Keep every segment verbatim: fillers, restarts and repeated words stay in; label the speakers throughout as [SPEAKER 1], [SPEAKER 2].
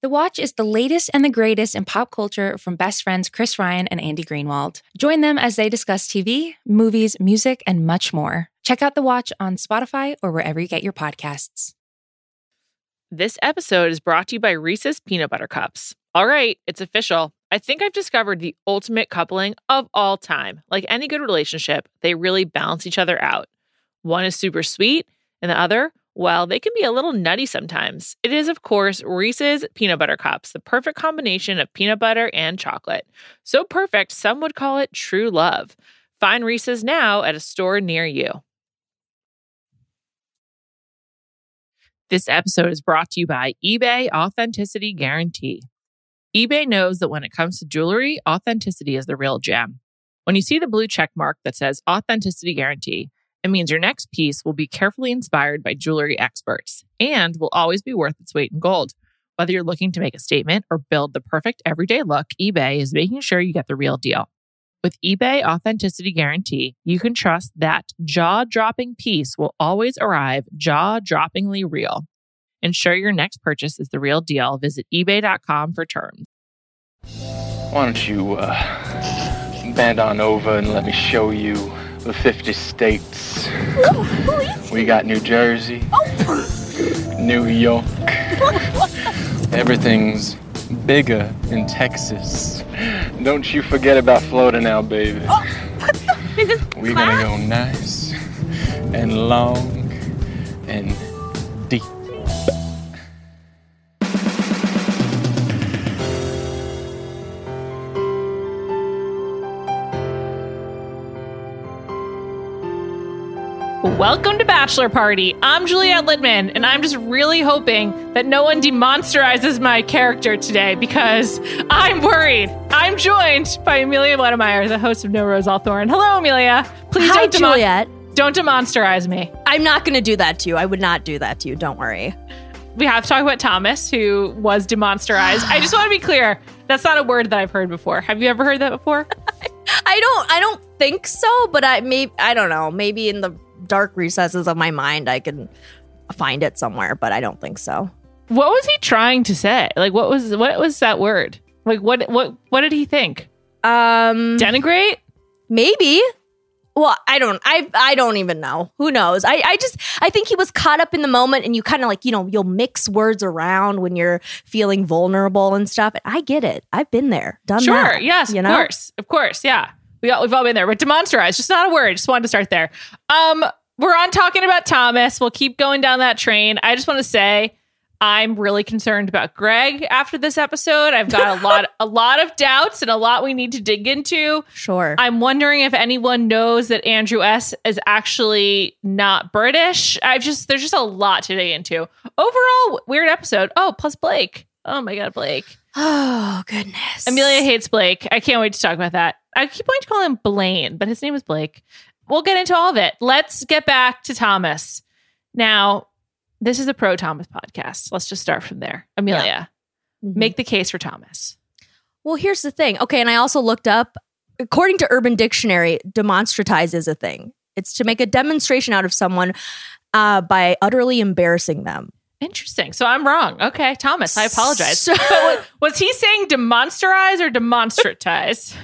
[SPEAKER 1] The Watch is the latest and the greatest in pop culture from best friends Chris Ryan and Andy Greenwald. Join them as they discuss T V, movies, music, and much more. Check out The Watch on Spotify or wherever you get your podcasts.
[SPEAKER 2] This episode is brought to you by Reese's Peanut Butter Cups. All right, it's official. I think I've discovered the ultimate coupling of all time. Like any good relationship, they really balance each other out. One is super sweet, and the other, well, they can be a little nutty sometimes. It is, of course, Reese's Peanut Butter Cups, the perfect combination of peanut butter and chocolate. So perfect, some would call it true love. Find Reese's now at a store near you. This episode is brought to you by eBay Authenticity Guarantee. eBay knows that when it comes to jewelry, authenticity is the real gem. When you see the blue check mark that says Authenticity Guarantee, it means your next piece will be carefully inspired by jewelry experts and will always be worth its weight in gold. Whether you're looking to make a statement or build the perfect everyday look, eBay is making sure you get the real deal. With eBay Authenticity Guarantee, you can trust that jaw-dropping piece will always arrive jaw-droppingly real. Ensure your next purchase is the real deal. Visit ebay dot com for terms.
[SPEAKER 3] Why don't you uh, bend on over and let me show you the fifty states.
[SPEAKER 4] Oh, please.
[SPEAKER 3] We got New Jersey,
[SPEAKER 4] Oh.
[SPEAKER 3] New York. Everything's bigger in Texas. Don't you forget about Florida now, baby.
[SPEAKER 4] Oh, is this
[SPEAKER 3] We're
[SPEAKER 4] class?
[SPEAKER 3] gonna go nice and long and deep.
[SPEAKER 2] Welcome to Bachelor Party. I'm Juliette Littman, and I'm just really hoping that no one demonsterizes my character today because I'm worried. I'm joined by Amelia Wedemeyer, the host of No Rose All Thorn. Hello, Amelia. Please
[SPEAKER 4] Hi,
[SPEAKER 2] don't, demo-
[SPEAKER 4] Juliette.
[SPEAKER 2] don't demonsterize me.
[SPEAKER 4] I'm not going to do that to you. I would not do that to you. Don't worry.
[SPEAKER 2] We have to talk about Thomas, who was demonsterized. I just want to be clear. That's not a word that I've heard before. Have you ever heard that before?
[SPEAKER 4] I don't. I don't think so. But I may. I don't know. Maybe in the dark recesses of my mind, I can find it somewhere. But I don't think so.
[SPEAKER 2] What was he trying to say? Like, what was what was that word? Like, what what what did he think?
[SPEAKER 4] Um,
[SPEAKER 2] Denigrate?
[SPEAKER 4] maybe. Well, I don't. I I don't even know. Who knows? I I just. I think he was caught up in the moment, and you kind of like you know you'll mix words around when you're feeling vulnerable and stuff. And I get it. I've been there, done
[SPEAKER 2] Sure.
[SPEAKER 4] that.
[SPEAKER 2] Yes.
[SPEAKER 4] you
[SPEAKER 2] Of
[SPEAKER 4] know?
[SPEAKER 2] course. Of course. Yeah. We all, we've all been there. But demonsterize, just not a word. Just wanted to start there. Um, we're on talking about Thomas. We'll keep going down that train. I just want to say I'm really concerned about Greg after this episode. I've got a lot, a lot of doubts and a lot we need to dig into.
[SPEAKER 4] Sure.
[SPEAKER 2] I'm wondering if anyone knows that Andrew S. is actually not British. I've just there's just a lot to dig into. Overall, weird episode. Oh, plus Blake. Oh my God, Blake.
[SPEAKER 4] Oh, goodness.
[SPEAKER 2] Amelia hates Blake. I can't wait to talk about that. I keep wanting to call him Blaine, but his name is Blake. We'll get into all of it. Let's get back to Thomas. Now, this is a pro Thomas podcast. Let's just start from there. Amelia,
[SPEAKER 4] Yeah. Mhm.
[SPEAKER 2] make the case for Thomas.
[SPEAKER 4] Well, here's the thing. Okay, and I also looked up, according to Urban Dictionary, demonstratize is a thing. It's to make a demonstration out of someone uh, by utterly embarrassing them.
[SPEAKER 2] Interesting. So I'm wrong. Okay, Thomas, I apologize.
[SPEAKER 4] So-
[SPEAKER 2] but was, was he saying demonsterize or demonstratize?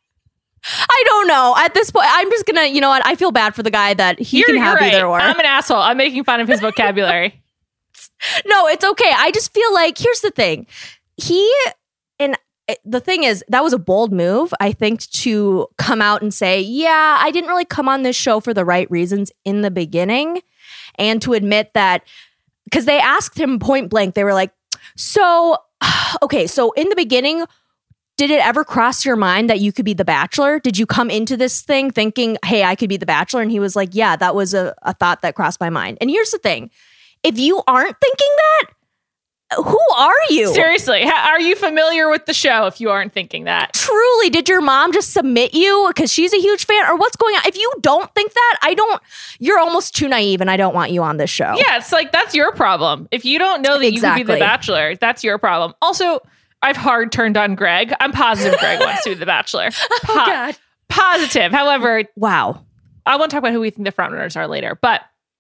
[SPEAKER 4] I don't know. At this point, I'm just gonna, you know what? I feel bad for the guy that he
[SPEAKER 2] You're,
[SPEAKER 4] can have
[SPEAKER 2] you're right.
[SPEAKER 4] either or.
[SPEAKER 2] I'm an asshole. I'm making fun of his vocabulary.
[SPEAKER 4] No, it's okay. I just feel like, here's the thing. He, and the thing is, that was a bold move, I think, to come out and say, yeah, I didn't really come on this show for the right reasons in the beginning. And to admit that, because they asked him point blank, they were like, so, okay, so in the beginning, did it ever cross your mind that you could be the Bachelor? Did you come into this thing thinking, hey, I could be the Bachelor? And he was like, yeah, that was a, a thought that crossed my mind. And here's the thing. If you aren't thinking that, who are you?
[SPEAKER 2] Seriously, ha- are you familiar with the show if you aren't thinking that?
[SPEAKER 4] Truly, did your mom just submit you because she's a huge fan, or what's going on? If you don't think that, I don't, you're almost too naive and I don't want you on this show.
[SPEAKER 2] Yeah, it's like, that's your problem. If you don't know that
[SPEAKER 4] Exactly.
[SPEAKER 2] you could be the Bachelor, that's your problem. Also, I've hard turned on Greg. I'm positive Greg wants to be the Bachelor. Po-
[SPEAKER 4] Oh, God.
[SPEAKER 2] Positive. However,
[SPEAKER 4] Wow.
[SPEAKER 2] I want to talk about who we think the front runners are later. But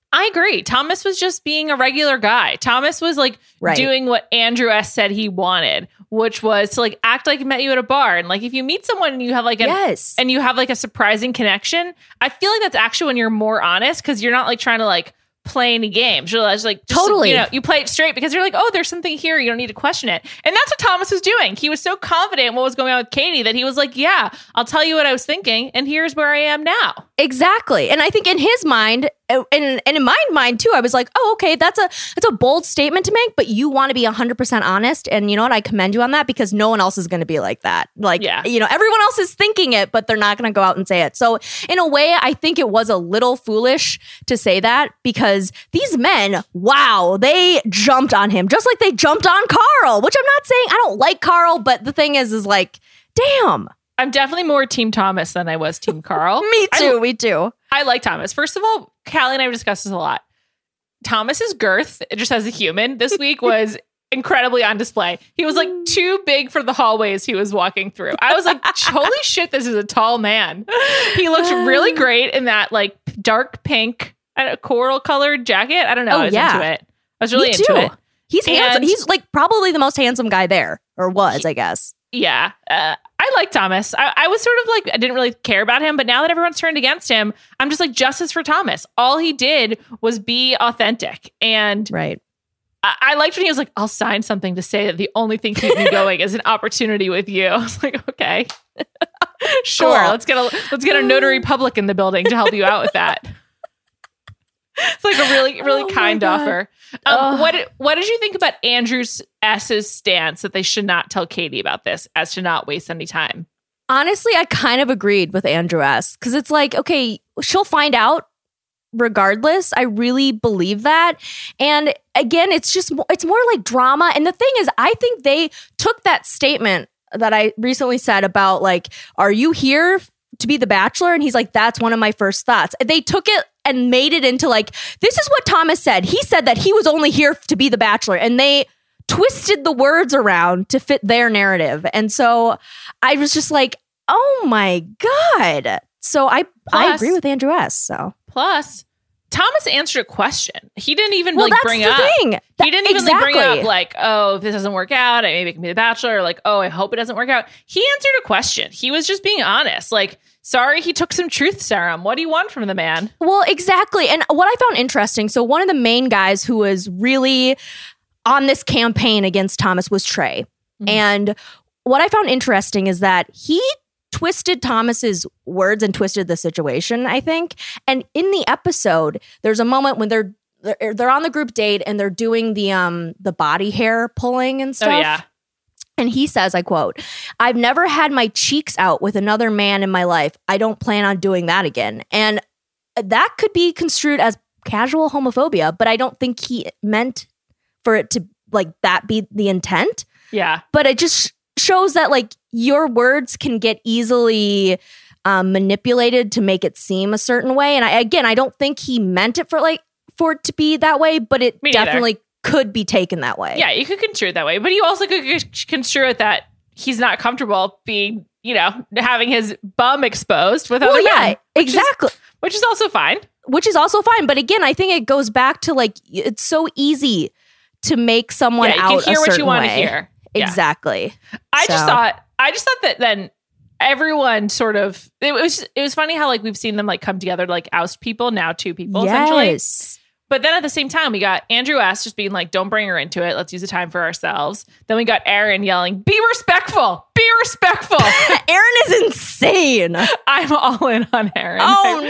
[SPEAKER 2] I agree. Thomas was just being a regular guy. Thomas was like
[SPEAKER 4] Right.
[SPEAKER 2] doing what Andrew S. said he wanted, which was to like act like he met you at a bar. And like if you meet someone and you have like an
[SPEAKER 4] Yes.
[SPEAKER 2] and you have like a surprising connection, I feel like that's actually when you're more honest because you're not like trying to like play any games. You're just like just,
[SPEAKER 4] Totally.
[SPEAKER 2] you know, you play it straight because you're like, oh, there's something here. You don't need to question it. And that's what Thomas was doing. He was so confident in what was going on with Katie that he was like, yeah, I'll tell you what I was thinking, and here's where I am now.
[SPEAKER 4] Exactly. And I think in his mind, uh, and, and in my mind too, I was like, oh, okay, that's a that's a bold statement to make, but you want to be one hundred percent honest. And you know what? I commend you on that because no one else is going to be like that. Like,
[SPEAKER 2] Yeah.
[SPEAKER 4] you know, everyone else is thinking it, but they're not going to go out and say it. So in a way, I think it was a little foolish to say that because these men, wow, they jumped on him just like they jumped on Carl, which I'm not saying I don't like Carl, but the thing is, is like, damn.
[SPEAKER 2] I'm definitely more Team Thomas than I was Team Carl.
[SPEAKER 4] Me too,
[SPEAKER 2] I,
[SPEAKER 4] me too.
[SPEAKER 2] I like Thomas. First of all, Callie and I have discussed this a lot. Thomas's girth, just as a human, this week was incredibly on display. He was like too big for the hallways he was walking through. I was like, holy shit, this is a tall man. He looked really great in that like dark pink, uh, coral colored jacket. I don't know.
[SPEAKER 4] Oh,
[SPEAKER 2] I was
[SPEAKER 4] yeah.
[SPEAKER 2] into it. I was really
[SPEAKER 4] Me
[SPEAKER 2] into
[SPEAKER 4] too.
[SPEAKER 2] it.
[SPEAKER 4] He's handsome.
[SPEAKER 2] And-
[SPEAKER 4] He's like probably the most handsome guy there, or was, I guess.
[SPEAKER 2] Yeah. Uh, I like Thomas. I, I was sort of like, I didn't really care about him, but now that everyone's turned against him, I'm just like, justice for Thomas. All he did was be authentic. And
[SPEAKER 4] Right.
[SPEAKER 2] I, I liked when he was like, I'll sign something to say that the only thing keeping me going is an opportunity with you. I was like, okay, sure.
[SPEAKER 4] Cool.
[SPEAKER 2] Let's get a, let's get a notary public in the building to help you out with that. It's like a really, really
[SPEAKER 4] Oh my
[SPEAKER 2] kind
[SPEAKER 4] God.
[SPEAKER 2] offer. Um, what did, what did you think about Andrew's S's stance that they should not tell Katie about this as to not waste any time?
[SPEAKER 4] Honestly, I kind of agreed with Andrew S. Because it's like, okay, she'll find out regardless. I really believe that. And again, it's just, it's more like drama. And the thing is, I think they took that statement that I recently said about like, are you here to be the Bachelor? And he's like, that's one of my first thoughts. And they took it and made it into like, this is what Thomas said. He said that he was only here to be the Bachelor. And they twisted the words around to fit their narrative. And so I was just like, oh my God. So I, I
[SPEAKER 2] Plus-
[SPEAKER 4] agree with Andrew S. So
[SPEAKER 2] Plus, Thomas answered a question. He didn't even
[SPEAKER 4] well,
[SPEAKER 2] like
[SPEAKER 4] that's
[SPEAKER 2] bring
[SPEAKER 4] the
[SPEAKER 2] up.
[SPEAKER 4] thing.
[SPEAKER 2] He
[SPEAKER 4] That-
[SPEAKER 2] didn't even like bring
[SPEAKER 4] exactly.
[SPEAKER 2] up like, oh, if this doesn't work out, maybe it can be the Bachelor. Or like, oh, I hope it doesn't work out. He answered a question. He was just being honest. Like, sorry, he took some truth serum. What do you want from the man?
[SPEAKER 4] Well, exactly. And what I found interesting, so one of the main guys who was really on this campaign against Thomas was Trey.
[SPEAKER 2] Mhm.
[SPEAKER 4] And what I found interesting is that he twisted Thomas's words and twisted the situation, I think. And in the episode, there's a moment when they're they're, they're on the group date and they're doing the um the body hair pulling and stuff.
[SPEAKER 2] Oh, yeah.
[SPEAKER 4] And he says, I quote, "I've never had my cheeks out with another man in my life. I don't plan on doing that again." And that could be construed as casual homophobia, but I don't think he meant for it to like that be the intent.
[SPEAKER 2] Yeah.
[SPEAKER 4] But it just shows that like your words can get easily um, manipulated to make it seem a certain way. And I, again, I don't think he meant it for like for it to be that way, but it
[SPEAKER 2] Me neither.
[SPEAKER 4] definitely could be taken that way.
[SPEAKER 2] Yeah, you could construe it that way. But you also could c- construe it that he's not comfortable being, you know, having his bum exposed with
[SPEAKER 4] Well,
[SPEAKER 2] other
[SPEAKER 4] yeah,
[SPEAKER 2] men. Which is-
[SPEAKER 4] exactly.
[SPEAKER 2] which is also fine.
[SPEAKER 4] Which is also fine. But again, I think it goes back to like, it's so easy to make someone
[SPEAKER 2] Yeah, you
[SPEAKER 4] out
[SPEAKER 2] can hear
[SPEAKER 4] a
[SPEAKER 2] what you
[SPEAKER 4] certain
[SPEAKER 2] want to
[SPEAKER 4] way.
[SPEAKER 2] hear. Yeah.
[SPEAKER 4] Exactly.
[SPEAKER 2] I just
[SPEAKER 4] So-
[SPEAKER 2] thought I just thought that then everyone sort of it was it was funny how like we've seen them like come together to like oust people, now two people essentially.
[SPEAKER 4] Yes.
[SPEAKER 2] But then at the same time, we got Andrew S. just being like, don't bring her into it. Let's use the time for ourselves. Then we got Aaron yelling, be respectful, be respectful.
[SPEAKER 4] Aaron is insane.
[SPEAKER 2] I'm all in on Aaron.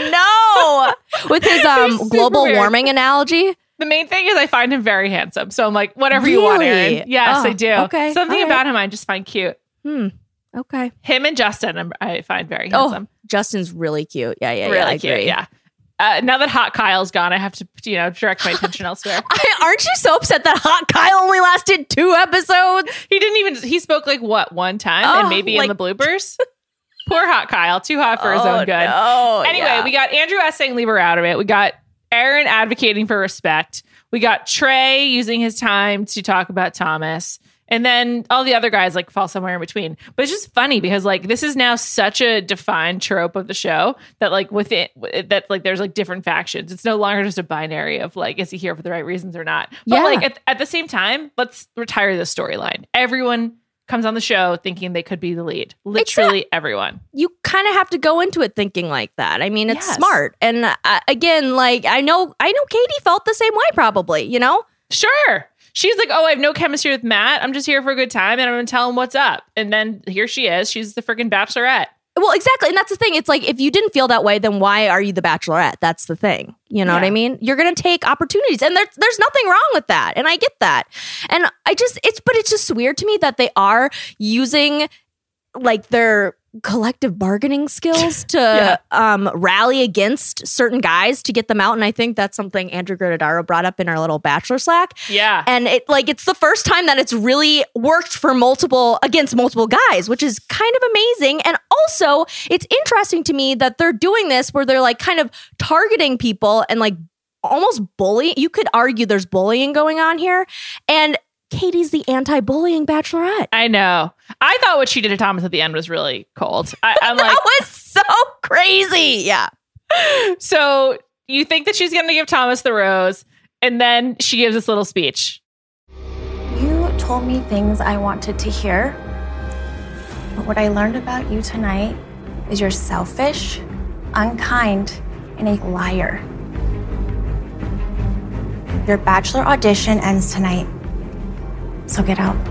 [SPEAKER 4] Oh no. With his um
[SPEAKER 2] He's super
[SPEAKER 4] global
[SPEAKER 2] weird.
[SPEAKER 4] warming analogy.
[SPEAKER 2] The main thing is I find him very handsome. So I'm like, whatever you want,
[SPEAKER 4] Really?
[SPEAKER 2] Aaron. Yes,
[SPEAKER 4] Oh,
[SPEAKER 2] I do.
[SPEAKER 4] okay.
[SPEAKER 2] Something
[SPEAKER 4] All right.
[SPEAKER 2] about him I just find cute.
[SPEAKER 4] Hmm. Okay.
[SPEAKER 2] Him and Justin I'm- I find very
[SPEAKER 4] Oh,
[SPEAKER 2] handsome.
[SPEAKER 4] Justin's really cute. Yeah, yeah,
[SPEAKER 2] really
[SPEAKER 4] yeah. I
[SPEAKER 2] cute.
[SPEAKER 4] agree.
[SPEAKER 2] Yeah. Uh, now that Hot Kyle's gone, I have to, you know, direct my attention elsewhere.
[SPEAKER 4] I, aren't you so upset that Hot Kyle only lasted two episodes?
[SPEAKER 2] He didn't even, he spoke like what, one time
[SPEAKER 4] Oh,
[SPEAKER 2] and maybe
[SPEAKER 4] like-
[SPEAKER 2] in the bloopers? Poor Hot Kyle, too hot for his own good.
[SPEAKER 4] No.
[SPEAKER 2] Anyway,
[SPEAKER 4] Yeah.
[SPEAKER 2] we got Andrew S. saying leave her out of it. We got Aaron advocating for respect. We got Trey using his time to talk about Thomas. And then all the other guys like fall somewhere in between. But it's just funny because like this is now such a defined trope of the show that like within that like there's like different factions. It's no longer just a binary of like, is he here for the right reasons or not? But
[SPEAKER 4] Yeah.
[SPEAKER 2] like at, at the same time, let's retire this storyline. Everyone comes on the show thinking they could be the lead. Literally everyone.
[SPEAKER 4] You kind of have to go into it thinking like that. I mean, it's
[SPEAKER 2] Yes.
[SPEAKER 4] smart. And uh, again, like I know, I know Katie felt the same way probably, you know?
[SPEAKER 2] Sure. She's like, oh, I have no chemistry with Matt. I'm just here for a good time and I'm going to tell him what's up. And then here she is. She's the freaking bachelorette.
[SPEAKER 4] Well, exactly. And that's the thing. It's like, if you didn't feel that way, then why are you the bachelorette? That's the thing. You know
[SPEAKER 2] Yeah.
[SPEAKER 4] what I mean? You're going to take opportunities and there's, there's nothing wrong with that. And I get that. And I just, it's, but it's just weird to me that they are using like their collective bargaining skills to
[SPEAKER 2] Yeah.
[SPEAKER 4] um, rally against certain guys to get them out. And I think that's something Andrew Gradadaro brought up in our little Bachelor Slack.
[SPEAKER 2] Yeah.
[SPEAKER 4] And it like it's the first time that it's really worked for multiple against multiple guys, which is kind of amazing. And also, it's interesting to me that they're doing this where they're like kind of targeting people and like almost bullying. You could argue there's bullying going on here. And Katie's the anti-bullying bachelorette.
[SPEAKER 2] I know. I thought what she did to Thomas at the end was really cold. I, I'm like,
[SPEAKER 4] That was so crazy. Yeah.
[SPEAKER 2] so you think that she's going to give Thomas the rose, and then she gives this little speech.
[SPEAKER 5] You told me things I wanted to hear, but what I learned about you tonight is you're selfish, unkind, and a liar. Your bachelor audition ends tonight, so get out.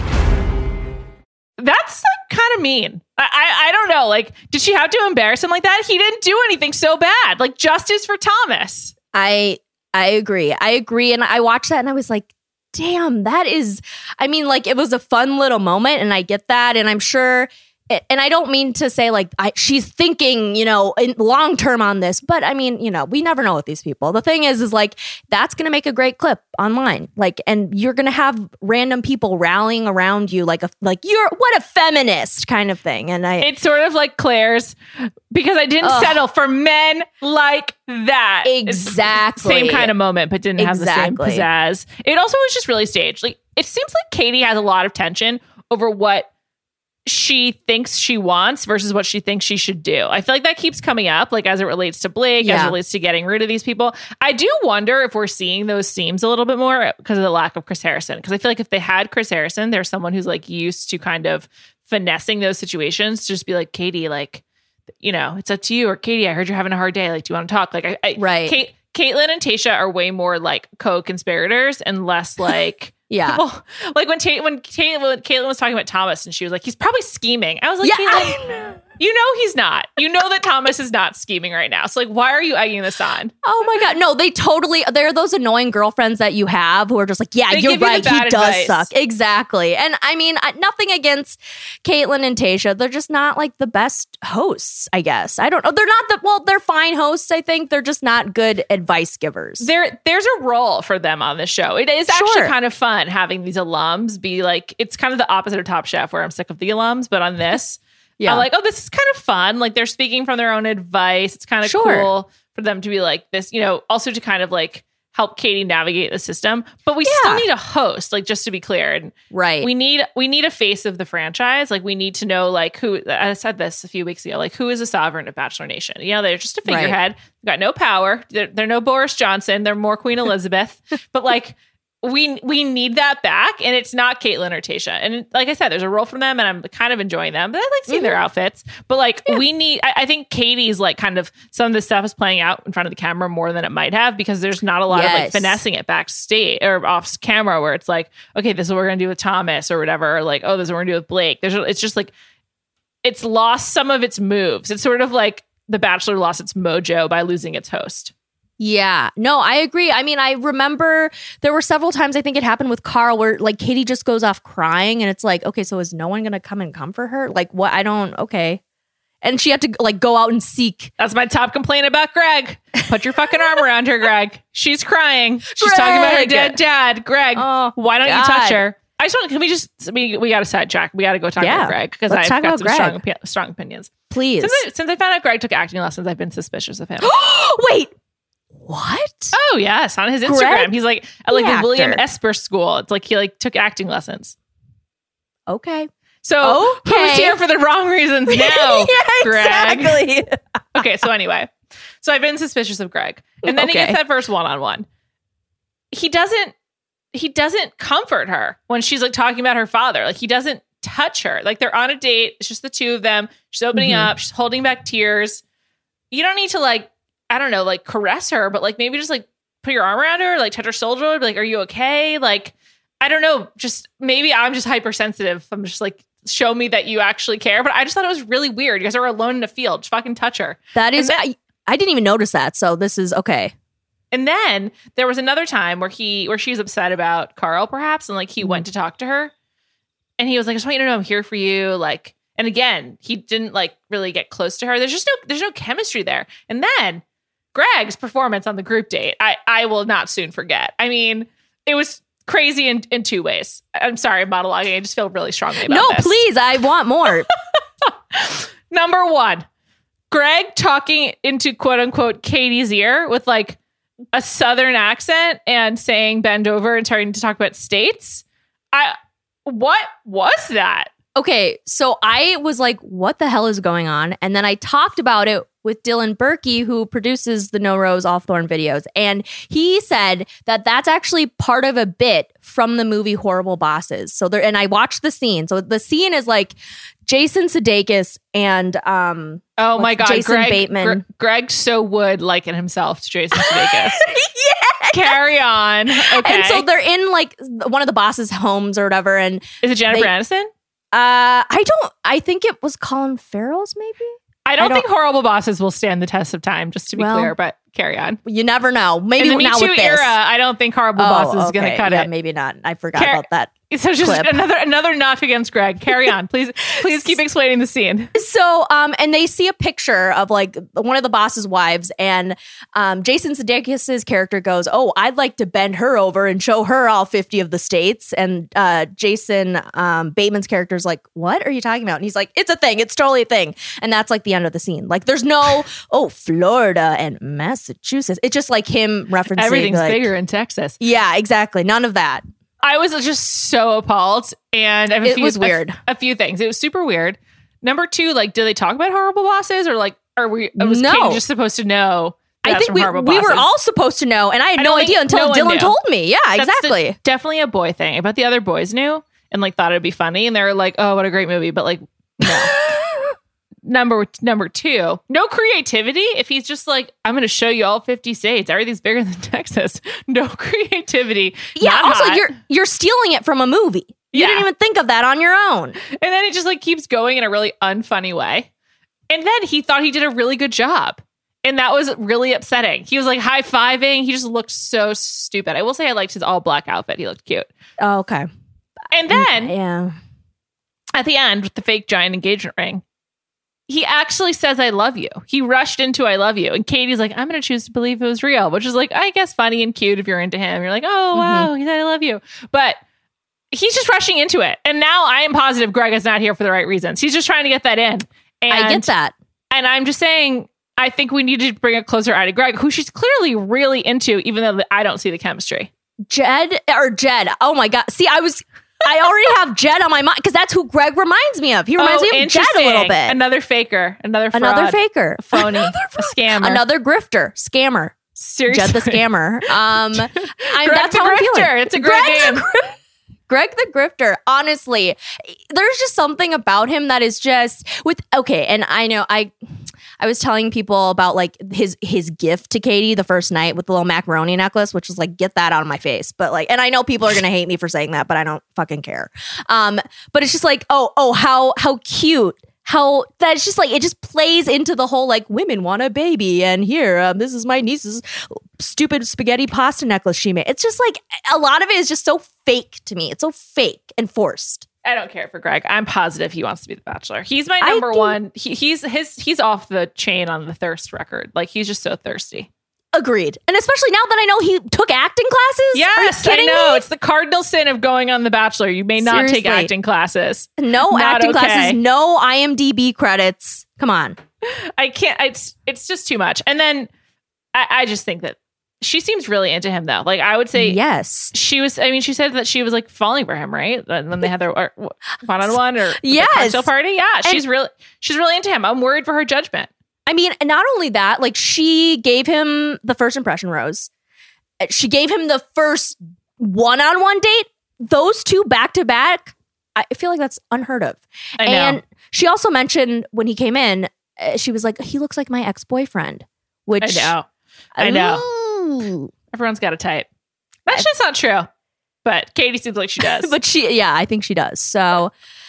[SPEAKER 2] That's like kind of mean. I, I I don't know. Like, did she have to embarrass him like that? He didn't do anything so bad. Like, justice for Thomas.
[SPEAKER 4] I I agree. I agree. And I watched that and I was like, damn, that is, I mean, like it was a fun little moment and I get that. And I'm sure, and I don't mean to say like I, she's thinking, you know, in long term on this, but I mean, you know, we never know with these people. The thing is, is like, that's going to make a great clip online. Like, and you're going to have random people rallying around you like a, like you're, what a feminist kind of thing. And I,
[SPEAKER 2] It's sort of like Claire's, because I didn't
[SPEAKER 4] Ugh.
[SPEAKER 2] settle for men like that. It's
[SPEAKER 4] Exactly.
[SPEAKER 2] same kind of moment, but didn't have the
[SPEAKER 4] Exactly.
[SPEAKER 2] same pizzazz. It also was just really staged. Like, it seems like Katie has a lot of tension over what she thinks she wants versus what she thinks she should do. I feel like that keeps coming up, like as it relates to Blake, as
[SPEAKER 4] Yeah.
[SPEAKER 2] it relates to getting rid of these people. I do wonder if we're seeing those themes a little bit more because of the lack of Chris Harrison. Because I feel like if they had Chris Harrison, there's someone who's like used to kind of finessing those situations to just be like, Katie, like, you know, it's up to you. Or Katie, I heard you're having a hard day. Like, do you want to talk? Like, I, I
[SPEAKER 4] Right.
[SPEAKER 2] Kate, Caitlin and Tayshia are way more like co-conspirators and less like.
[SPEAKER 4] yeah.
[SPEAKER 2] Well, like when Tate, when Caitlin, when Caitlin was talking about Thomas and she was like, he's probably scheming. I was like,
[SPEAKER 4] Yeah,
[SPEAKER 2] Caitlin,
[SPEAKER 4] I know.
[SPEAKER 2] you know he's not. You know that Thomas is not scheming right now. So like, why are you egging this on?
[SPEAKER 4] Oh my God. No, they totally, they're those annoying girlfriends that you have who are just like, yeah,
[SPEAKER 2] They
[SPEAKER 4] you're
[SPEAKER 2] give you the
[SPEAKER 4] right. He
[SPEAKER 2] bad
[SPEAKER 4] does
[SPEAKER 2] advice.
[SPEAKER 4] suck. Exactly. And I mean, I- nothing against Caitlin and Tayshia. They're just not like the best hosts, I guess. I don't know. They're not the, well, they're fine hosts. I think they're just not good advice givers.
[SPEAKER 2] There, there's a role for them on this show. It is actually
[SPEAKER 4] Sure.
[SPEAKER 2] kind of fun having these alums be like, it's kind of the opposite of Top Chef where I'm sick of the alums, but on this,
[SPEAKER 4] Yeah.
[SPEAKER 2] I'm like, oh, this is kind of fun. Like they're speaking from their own advice. It's kind of
[SPEAKER 4] Sure.
[SPEAKER 2] cool for them to be like this, you know, also to kind of like help Katie navigate the system. But we
[SPEAKER 4] Yeah.
[SPEAKER 2] still need a host, like just to be clear. And
[SPEAKER 4] Right.
[SPEAKER 2] we need we need a face of the franchise. Like we need to know like who. I said this a few weeks ago. Like who is a sovereign of Bachelor Nation? You know, they're just a
[SPEAKER 4] Right.
[SPEAKER 2] figurehead. They've got no power. They're, they're no Boris Johnson. They're more Queen Elizabeth. But like. We we need that back, and it's not Caitlin or Tayshia. And like I said, there's a role for them, and I'm kind of enjoying them. But I like seeing their outfits. But like we need, I, I think Katie's like kind of some of this stuff is playing out in front of the camera more than it might have because there's not a lot of like
[SPEAKER 4] Yes.
[SPEAKER 2] finessing it backstage or off camera where it's like, okay, this is what we're gonna do with Thomas or whatever. Or like, oh, this is what we're gonna do with Blake. There's it's just like it's lost some of its moves. It's sort of like The Bachelor lost its mojo by losing its host.
[SPEAKER 4] Yeah, no, I agree. I mean, I remember there were several times I think it happened with Carl where like Katie just goes off crying and it's like, okay, so is no one going to come and comfort her? Like what? I don't, okay. And she had to like go out and seek.
[SPEAKER 2] That's my top complaint about Greg. Put your fucking arm around her, Greg. She's crying. She's
[SPEAKER 4] Greg.
[SPEAKER 2] talking about her dead dad. Greg,
[SPEAKER 4] Oh,
[SPEAKER 2] why don't you
[SPEAKER 4] God.
[SPEAKER 2] touch her? I just want, can we just, we, we got to sidetrack. We got to go talk
[SPEAKER 4] Yeah,
[SPEAKER 2] about Greg because
[SPEAKER 4] let's
[SPEAKER 2] I've
[SPEAKER 4] talk
[SPEAKER 2] got
[SPEAKER 4] about
[SPEAKER 2] some
[SPEAKER 4] Greg.
[SPEAKER 2] strong, opi- strong opinions.
[SPEAKER 4] Please.
[SPEAKER 2] Since I, since I found out Greg took acting lessons, I've been suspicious of him.
[SPEAKER 4] Wait, what?
[SPEAKER 2] Oh yes, on his
[SPEAKER 4] Greg,
[SPEAKER 2] Instagram, he's like at like
[SPEAKER 4] the
[SPEAKER 2] a William
[SPEAKER 4] actor.
[SPEAKER 2] Esper school. It's like he like took acting lessons.
[SPEAKER 4] Okay.
[SPEAKER 2] So
[SPEAKER 4] Okay.
[SPEAKER 2] who's here for the wrong reasons now,
[SPEAKER 4] yeah,
[SPEAKER 2] Greg?
[SPEAKER 4] exactly.
[SPEAKER 2] Okay, so anyway. So I've been suspicious of Greg. And then
[SPEAKER 4] Okay.
[SPEAKER 2] he gets that first one-on-one. He doesn't he doesn't comfort her when she's like talking about her father. Like he doesn't touch her. Like they're on a date. It's just the two of them. She's opening
[SPEAKER 4] Mhm.
[SPEAKER 2] up. She's holding back tears. You don't need to like, I don't know, like caress her, but like maybe just like put your arm around her, like touch her shoulder, be like, are you okay? Like, I don't know. Just maybe I'm just hypersensitive. I'm just like, show me that you actually care. But I just thought it was really weird. You guys are alone in a field. Just fucking touch her.
[SPEAKER 4] That is,
[SPEAKER 2] And then-
[SPEAKER 4] I, I didn't even notice that. So this is okay.
[SPEAKER 2] And then there was another time where he, where she was upset about Carl, perhaps, and like he went to talk to her, and he was like, "I just want you to know I'm here for you." Like, and again, he didn't like really get close to her. There's just no, there's no chemistry there. And then Greg's performance on the group date, I, I will not soon forget. I mean, it was crazy in, in two ways. I'm sorry, I'm monologuing. I just feel really strongly about
[SPEAKER 4] No,
[SPEAKER 2] this.
[SPEAKER 4] please. I want more.
[SPEAKER 2] Number one, Greg talking into quote unquote Katie's ear with like a Southern accent and saying bend over and starting to talk about states. I what was that?
[SPEAKER 4] Okay, so I was like, what the hell is going on? And then I talked about it with Dylan Berkey, who produces the No Rose All Thorn videos. And he said that that's actually part of a bit from the movie Horrible Bosses. So there, and I watched the scene. So the scene is like Jason Sudeikis and um
[SPEAKER 2] Oh my
[SPEAKER 4] what's-
[SPEAKER 2] God,
[SPEAKER 4] Jason
[SPEAKER 2] Greg,
[SPEAKER 4] Bateman.
[SPEAKER 2] Gre- Greg so would liken himself to Jason Sudeikis.
[SPEAKER 4] yeah.
[SPEAKER 2] Carry on. Okay.
[SPEAKER 4] And so they're in like one of the boss's homes or whatever. And
[SPEAKER 2] Is it Jennifer
[SPEAKER 4] they-
[SPEAKER 2] Aniston?
[SPEAKER 4] uh I don't I think it was Colin Farrell's maybe.
[SPEAKER 2] I don't,
[SPEAKER 4] I don't-
[SPEAKER 2] think Horrible Bosses will stand the test of time, just to be
[SPEAKER 4] Well,
[SPEAKER 2] clear, but carry on.
[SPEAKER 4] You never know. Maybe
[SPEAKER 2] In the Me
[SPEAKER 4] now
[SPEAKER 2] Too
[SPEAKER 4] with this.
[SPEAKER 2] era, I don't think Horrible
[SPEAKER 4] Oh,
[SPEAKER 2] Bosses is going to
[SPEAKER 4] okay.
[SPEAKER 2] cut
[SPEAKER 4] yeah,
[SPEAKER 2] it.
[SPEAKER 4] Maybe not. I forgot
[SPEAKER 2] Car-
[SPEAKER 4] about that.
[SPEAKER 2] So just
[SPEAKER 4] clip.
[SPEAKER 2] another another knock against Greg. Carry on, please. Please keep explaining the scene.
[SPEAKER 4] So, um, and they see a picture of like one of the boss's wives, and um, Jason Sudeikis' character goes, "Oh, I'd like to bend her over and show her all fifty of the states." And uh, Jason um, Bateman's character's like, "What are you talking about?" And he's like, "It's a thing. It's totally a thing." And that's like the end of the scene. Like, there's no, oh, Florida and Massachusetts. It's just like him referencing
[SPEAKER 2] Everything's
[SPEAKER 4] like,
[SPEAKER 2] bigger in Texas.
[SPEAKER 4] Yeah, exactly. None of that.
[SPEAKER 2] I was just so appalled, and I have a
[SPEAKER 4] It
[SPEAKER 2] few,
[SPEAKER 4] was
[SPEAKER 2] a-
[SPEAKER 4] weird.
[SPEAKER 2] A, few things. It was super weird. Number two, like, do they talk about Horrible Bosses, or like, are we? Was
[SPEAKER 4] No.
[SPEAKER 2] Katie just supposed to know?
[SPEAKER 4] I
[SPEAKER 2] that's
[SPEAKER 4] think
[SPEAKER 2] from
[SPEAKER 4] we,
[SPEAKER 2] Horrible
[SPEAKER 4] we were
[SPEAKER 2] Bosses?
[SPEAKER 4] all supposed to know, and I had
[SPEAKER 2] I
[SPEAKER 4] no
[SPEAKER 2] don't think
[SPEAKER 4] idea until
[SPEAKER 2] no one
[SPEAKER 4] Dylan
[SPEAKER 2] knew.
[SPEAKER 4] told me. Yeah,
[SPEAKER 2] That's
[SPEAKER 4] exactly.
[SPEAKER 2] the- definitely a boy thing. I bet the other boys knew and like thought it'd be funny, and they were like, "Oh, what a great movie!" But like, no. Number number two, no creativity. If he's just like, I'm going to show you all fifty states, everything's bigger than Texas. No creativity.
[SPEAKER 4] Yeah.
[SPEAKER 2] Not
[SPEAKER 4] Also,
[SPEAKER 2] hot.
[SPEAKER 4] you're you're stealing it from a movie. You
[SPEAKER 2] Yeah.
[SPEAKER 4] didn't even think of that on your own.
[SPEAKER 2] And then it just like keeps going in a really unfunny way. And then he thought he did a really good job. And that was really upsetting. He was like high fiving. He just looked so stupid. I will say I liked his all black outfit. He looked cute.
[SPEAKER 4] Oh, okay.
[SPEAKER 2] And then
[SPEAKER 4] Yeah.
[SPEAKER 2] at the end with the fake giant engagement ring, he actually says, I love you. He rushed into I love you. And Katie's like, I'm going to choose to believe it was real, which is like, I guess funny and cute if you're into him. You're like, oh, wow, he said, I love you. But he's just rushing into it. And now I am positive Greg is not here for the right reasons. He's just trying to get that in. And,
[SPEAKER 4] I get that.
[SPEAKER 2] And I'm just saying, I think we need to bring a closer eye to Greg, who she's clearly really into, even though I don't see the chemistry.
[SPEAKER 4] Jed or Jed. Oh my God. See, I was, I already have Jed on my mind because that's who Greg reminds me of. He reminds
[SPEAKER 2] Oh,
[SPEAKER 4] me of Jed a little
[SPEAKER 2] interesting.
[SPEAKER 4] bit.
[SPEAKER 2] Another faker, another fraud,
[SPEAKER 4] Another faker.
[SPEAKER 2] a phony,
[SPEAKER 4] Another
[SPEAKER 2] a scammer,
[SPEAKER 4] Another grifter. Scammer.
[SPEAKER 2] seriously.
[SPEAKER 4] Jed the scammer. Um, I'm,
[SPEAKER 2] Greg
[SPEAKER 4] that's
[SPEAKER 2] the
[SPEAKER 4] how I'm feeling.
[SPEAKER 2] grifter. It's a great
[SPEAKER 4] Greg
[SPEAKER 2] name.
[SPEAKER 4] The Gri- Greg the Grifter. Honestly, there's just something about him that is just with okay. And I know I, I was telling people about like his his gift to Katie the first night with the little macaroni necklace, which was like get that out of my face. But like, and I know people are gonna hate me for saying that, but I don't fucking care. Um, but it's just like oh oh how how cute. How that's just like it just plays into the whole like women want a baby and here um, this is my niece's stupid spaghetti pasta necklace she made. It's just like a lot of it is just so fake to me. It's so fake and forced.
[SPEAKER 2] I don't care for Greg. I'm positive he wants to be the Bachelor. He's my
[SPEAKER 4] I
[SPEAKER 2] number
[SPEAKER 4] think-
[SPEAKER 2] one. He, he's his. He's off the chain on the thirst record. Like he's just so thirsty.
[SPEAKER 4] Agreed. And especially now that I know he took acting classes.
[SPEAKER 2] Yes,
[SPEAKER 4] Are you
[SPEAKER 2] I
[SPEAKER 4] kidding
[SPEAKER 2] know.
[SPEAKER 4] me?
[SPEAKER 2] It's the cardinal sin of going on the Bachelor. You may not take
[SPEAKER 4] Seriously.
[SPEAKER 2] acting classes.
[SPEAKER 4] No
[SPEAKER 2] Not
[SPEAKER 4] acting
[SPEAKER 2] okay.
[SPEAKER 4] classes, no I M D B credits. Come on.
[SPEAKER 2] I can't. It's it's just too much. And then I, I just think that She seems really into him, though. Like, I would say,
[SPEAKER 4] yes,
[SPEAKER 2] she was. I mean, she said that she was like falling for him, right? When they had their one on one or
[SPEAKER 4] yes.
[SPEAKER 2] cocktail party. Yeah,
[SPEAKER 4] And
[SPEAKER 2] she's really, she's really into him. I'm worried for her judgment.
[SPEAKER 4] I mean, not only that, like she gave him the first impression rose. She gave him the first one-on-one date. Those two back to back. I feel like that's unheard of.
[SPEAKER 2] I know.
[SPEAKER 4] And she also mentioned when he came in, uh, she was like, he looks like my ex-boyfriend. Which
[SPEAKER 2] I know. I know.
[SPEAKER 4] Ooh.
[SPEAKER 2] Everyone's got a type. That's just not true. But Katie seems like she does.
[SPEAKER 4] But she, yeah, I think she does. So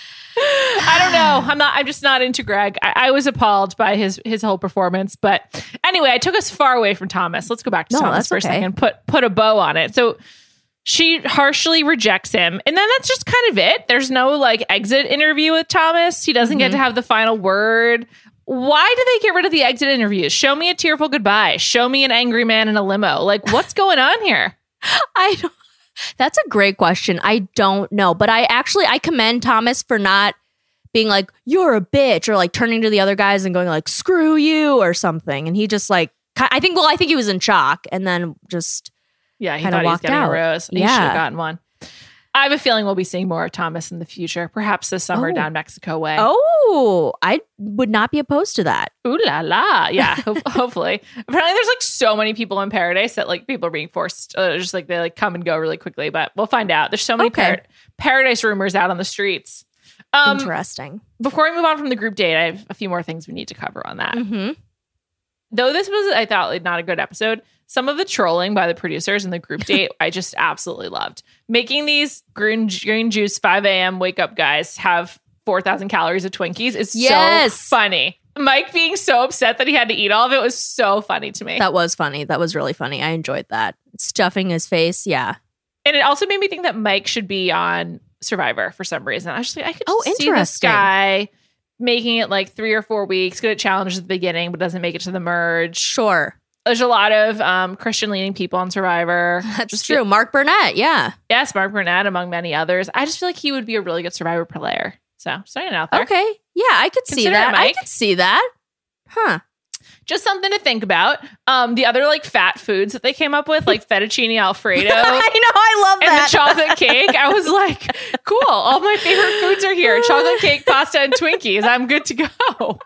[SPEAKER 2] I don't know. I'm not. I'm just not into Greg. I, I was appalled by his his whole performance. But anyway, I took us far away from Thomas. Let's go back to
[SPEAKER 4] No,
[SPEAKER 2] Thomas
[SPEAKER 4] that's
[SPEAKER 2] for a
[SPEAKER 4] okay.
[SPEAKER 2] second. Put put a bow on it. So she harshly rejects him, and then that's just kind of it. There's no like exit interview with Thomas. He doesn't get to have the final word. Why do they get rid of the exit interviews? Show me a tearful goodbye. Show me an angry man in a limo. Like, what's going on here?
[SPEAKER 4] I don't, that's a great question. I don't know. But I actually, I commend Thomas for not being like, you're a bitch, or like turning to the other guys and going like, screw you or something. And he just like, I think, well, I think he was in shock and then just
[SPEAKER 2] Yeah, he
[SPEAKER 4] kinda
[SPEAKER 2] thought he was
[SPEAKER 4] walked
[SPEAKER 2] getting
[SPEAKER 4] out.
[SPEAKER 2] a rose. He
[SPEAKER 4] Yeah.
[SPEAKER 2] should have gotten one. I have a feeling we'll be seeing more of Thomas in the future, perhaps this summer
[SPEAKER 4] Oh.
[SPEAKER 2] down Mexico way.
[SPEAKER 4] Oh, I would not be opposed to that.
[SPEAKER 2] Ooh la la. Yeah, ho- hopefully. Apparently there's like so many people in paradise that like people are being forced, uh, just like they like come and go really quickly, but we'll find out. There's so many
[SPEAKER 4] Okay.
[SPEAKER 2] par- paradise rumors out on the streets. Um,
[SPEAKER 4] Interesting.
[SPEAKER 2] before we move on from the group date, I have a few more things we need to cover on that.
[SPEAKER 4] Mm-hmm.
[SPEAKER 2] Though this was, I thought, like, not a good episode, some of the trolling by the producers in the group date, I just absolutely loved. Making these green, green juice five a.m. wake up guys have four thousand calories of Twinkies is
[SPEAKER 4] Yes.
[SPEAKER 2] so funny. Mike being so upset that he had to eat all of it was so funny to me.
[SPEAKER 4] That was funny. That was really funny. I enjoyed that. Stuffing his face. Yeah.
[SPEAKER 2] And it also made me think that Mike should be on Survivor for some reason. I was just like, I could
[SPEAKER 4] Oh,
[SPEAKER 2] just see this
[SPEAKER 4] interesting.
[SPEAKER 2] guy making it like three or four weeks, good at challenges at the beginning, but doesn't make it to the merge.
[SPEAKER 4] Sure.
[SPEAKER 2] There's a lot of um, Christian leaning people on Survivor.
[SPEAKER 4] That's
[SPEAKER 2] Just
[SPEAKER 4] true.
[SPEAKER 2] feel-
[SPEAKER 4] Mark Burnett. Yeah.
[SPEAKER 2] yes, Mark Burnett, among many others. I just feel like he would be a really good Survivor player. So, starting out there.
[SPEAKER 4] Okay. Yeah, I could see
[SPEAKER 2] Consider it,
[SPEAKER 4] that. I
[SPEAKER 2] Mike.
[SPEAKER 4] could see that. Huh.
[SPEAKER 2] Just something to think about. Um, the other like fat foods that they came up with, like fettuccine Alfredo
[SPEAKER 4] I know. I love
[SPEAKER 2] and
[SPEAKER 4] that.
[SPEAKER 2] the chocolate cake. I was like, cool. All my favorite foods are here. Chocolate cake, pasta, and Twinkies. I'm good to go.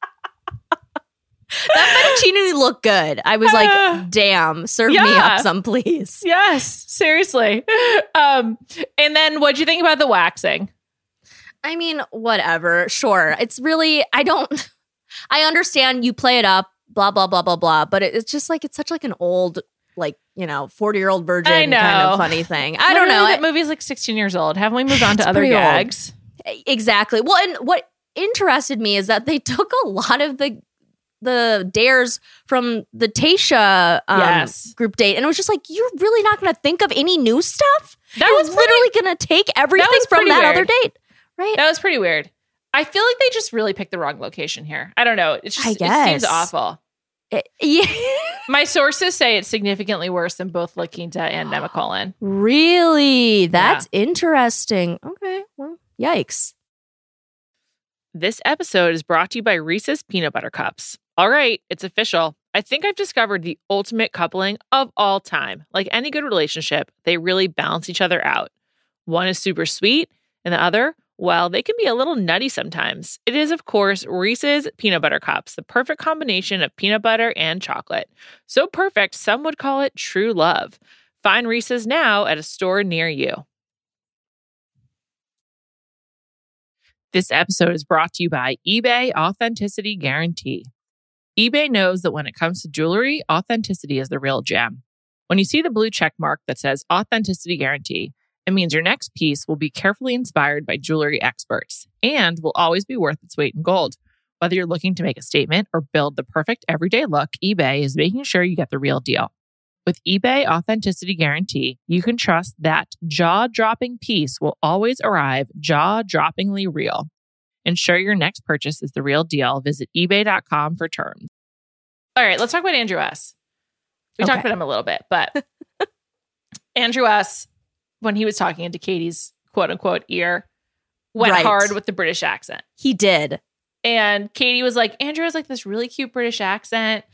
[SPEAKER 4] That fettuccine looked good. I was
[SPEAKER 2] Uh,
[SPEAKER 4] like, damn, serve me
[SPEAKER 2] yeah.
[SPEAKER 4] up some, please.
[SPEAKER 2] Yes, seriously. Um, and then what'd you think about the waxing?
[SPEAKER 4] I mean, whatever. Sure. It's really, I don't, I understand you play it up, blah, blah, blah, blah, blah. But it, it's just like, it's such like an old, like, you know, forty year old virgin
[SPEAKER 2] I know.
[SPEAKER 4] kind of funny thing. I don't know.
[SPEAKER 2] Literally,
[SPEAKER 4] I-
[SPEAKER 2] That movie's like sixteen years old. Haven't we moved on
[SPEAKER 4] It's
[SPEAKER 2] to other
[SPEAKER 4] pretty old.
[SPEAKER 2] gags?
[SPEAKER 4] Exactly. Well, and what interested me is that they took a lot of the the dares from the Tayshia um,
[SPEAKER 2] Yes.
[SPEAKER 4] group date, and it was just like, you're really not going to think of any new stuff.
[SPEAKER 2] That
[SPEAKER 4] you're
[SPEAKER 2] was pretty-
[SPEAKER 4] literally going to take everything
[SPEAKER 2] was
[SPEAKER 4] from
[SPEAKER 2] pretty
[SPEAKER 4] that
[SPEAKER 2] weird.
[SPEAKER 4] other date, right?
[SPEAKER 2] That was pretty weird. I feel like they just really picked the wrong location here. I don't know. It's just
[SPEAKER 4] I
[SPEAKER 2] it seems
[SPEAKER 4] guess.
[SPEAKER 2] awful.
[SPEAKER 4] It- yeah.
[SPEAKER 2] My sources say it's significantly worse than both La Quinta and Emma Cullen.
[SPEAKER 4] Really? That's interesting. Okay. Well, yikes.
[SPEAKER 2] This episode is brought to you by Reese's Peanut Butter Cups. All right, it's official. I think I've discovered the ultimate coupling of all time. Like any good relationship, they really balance each other out. One is super sweet, and the other, well, they can be a little nutty sometimes. It is, of course, Reese's Peanut Butter Cups, the perfect combination of peanut butter and chocolate. So perfect, some would call it true love. Find Reese's now at a store near you. This episode is brought to you by eBay Authenticity Guarantee. eBay knows that when it comes to jewelry, authenticity is the real gem. When you see the blue check mark that says Authenticity Guarantee, it means your next piece will be carefully inspired by jewelry experts and will always be worth its weight in gold. Whether you're looking to make a statement or build the perfect everyday look, eBay is making sure you get the real deal. With eBay Authenticity Guarantee, you can trust that jaw-dropping piece will always arrive jaw-droppingly real. Ensure your next purchase is the real deal. Visit ebay dot com for terms. All right, let's talk about Andrew S. We
[SPEAKER 4] Okay.
[SPEAKER 2] talked about him a little bit, but Andrew S., when he was talking into Katie's quote-unquote ear, went
[SPEAKER 4] Right.
[SPEAKER 2] hard with the British accent.
[SPEAKER 4] He did.
[SPEAKER 2] And Katie was like, Andrew has like this really cute British accent.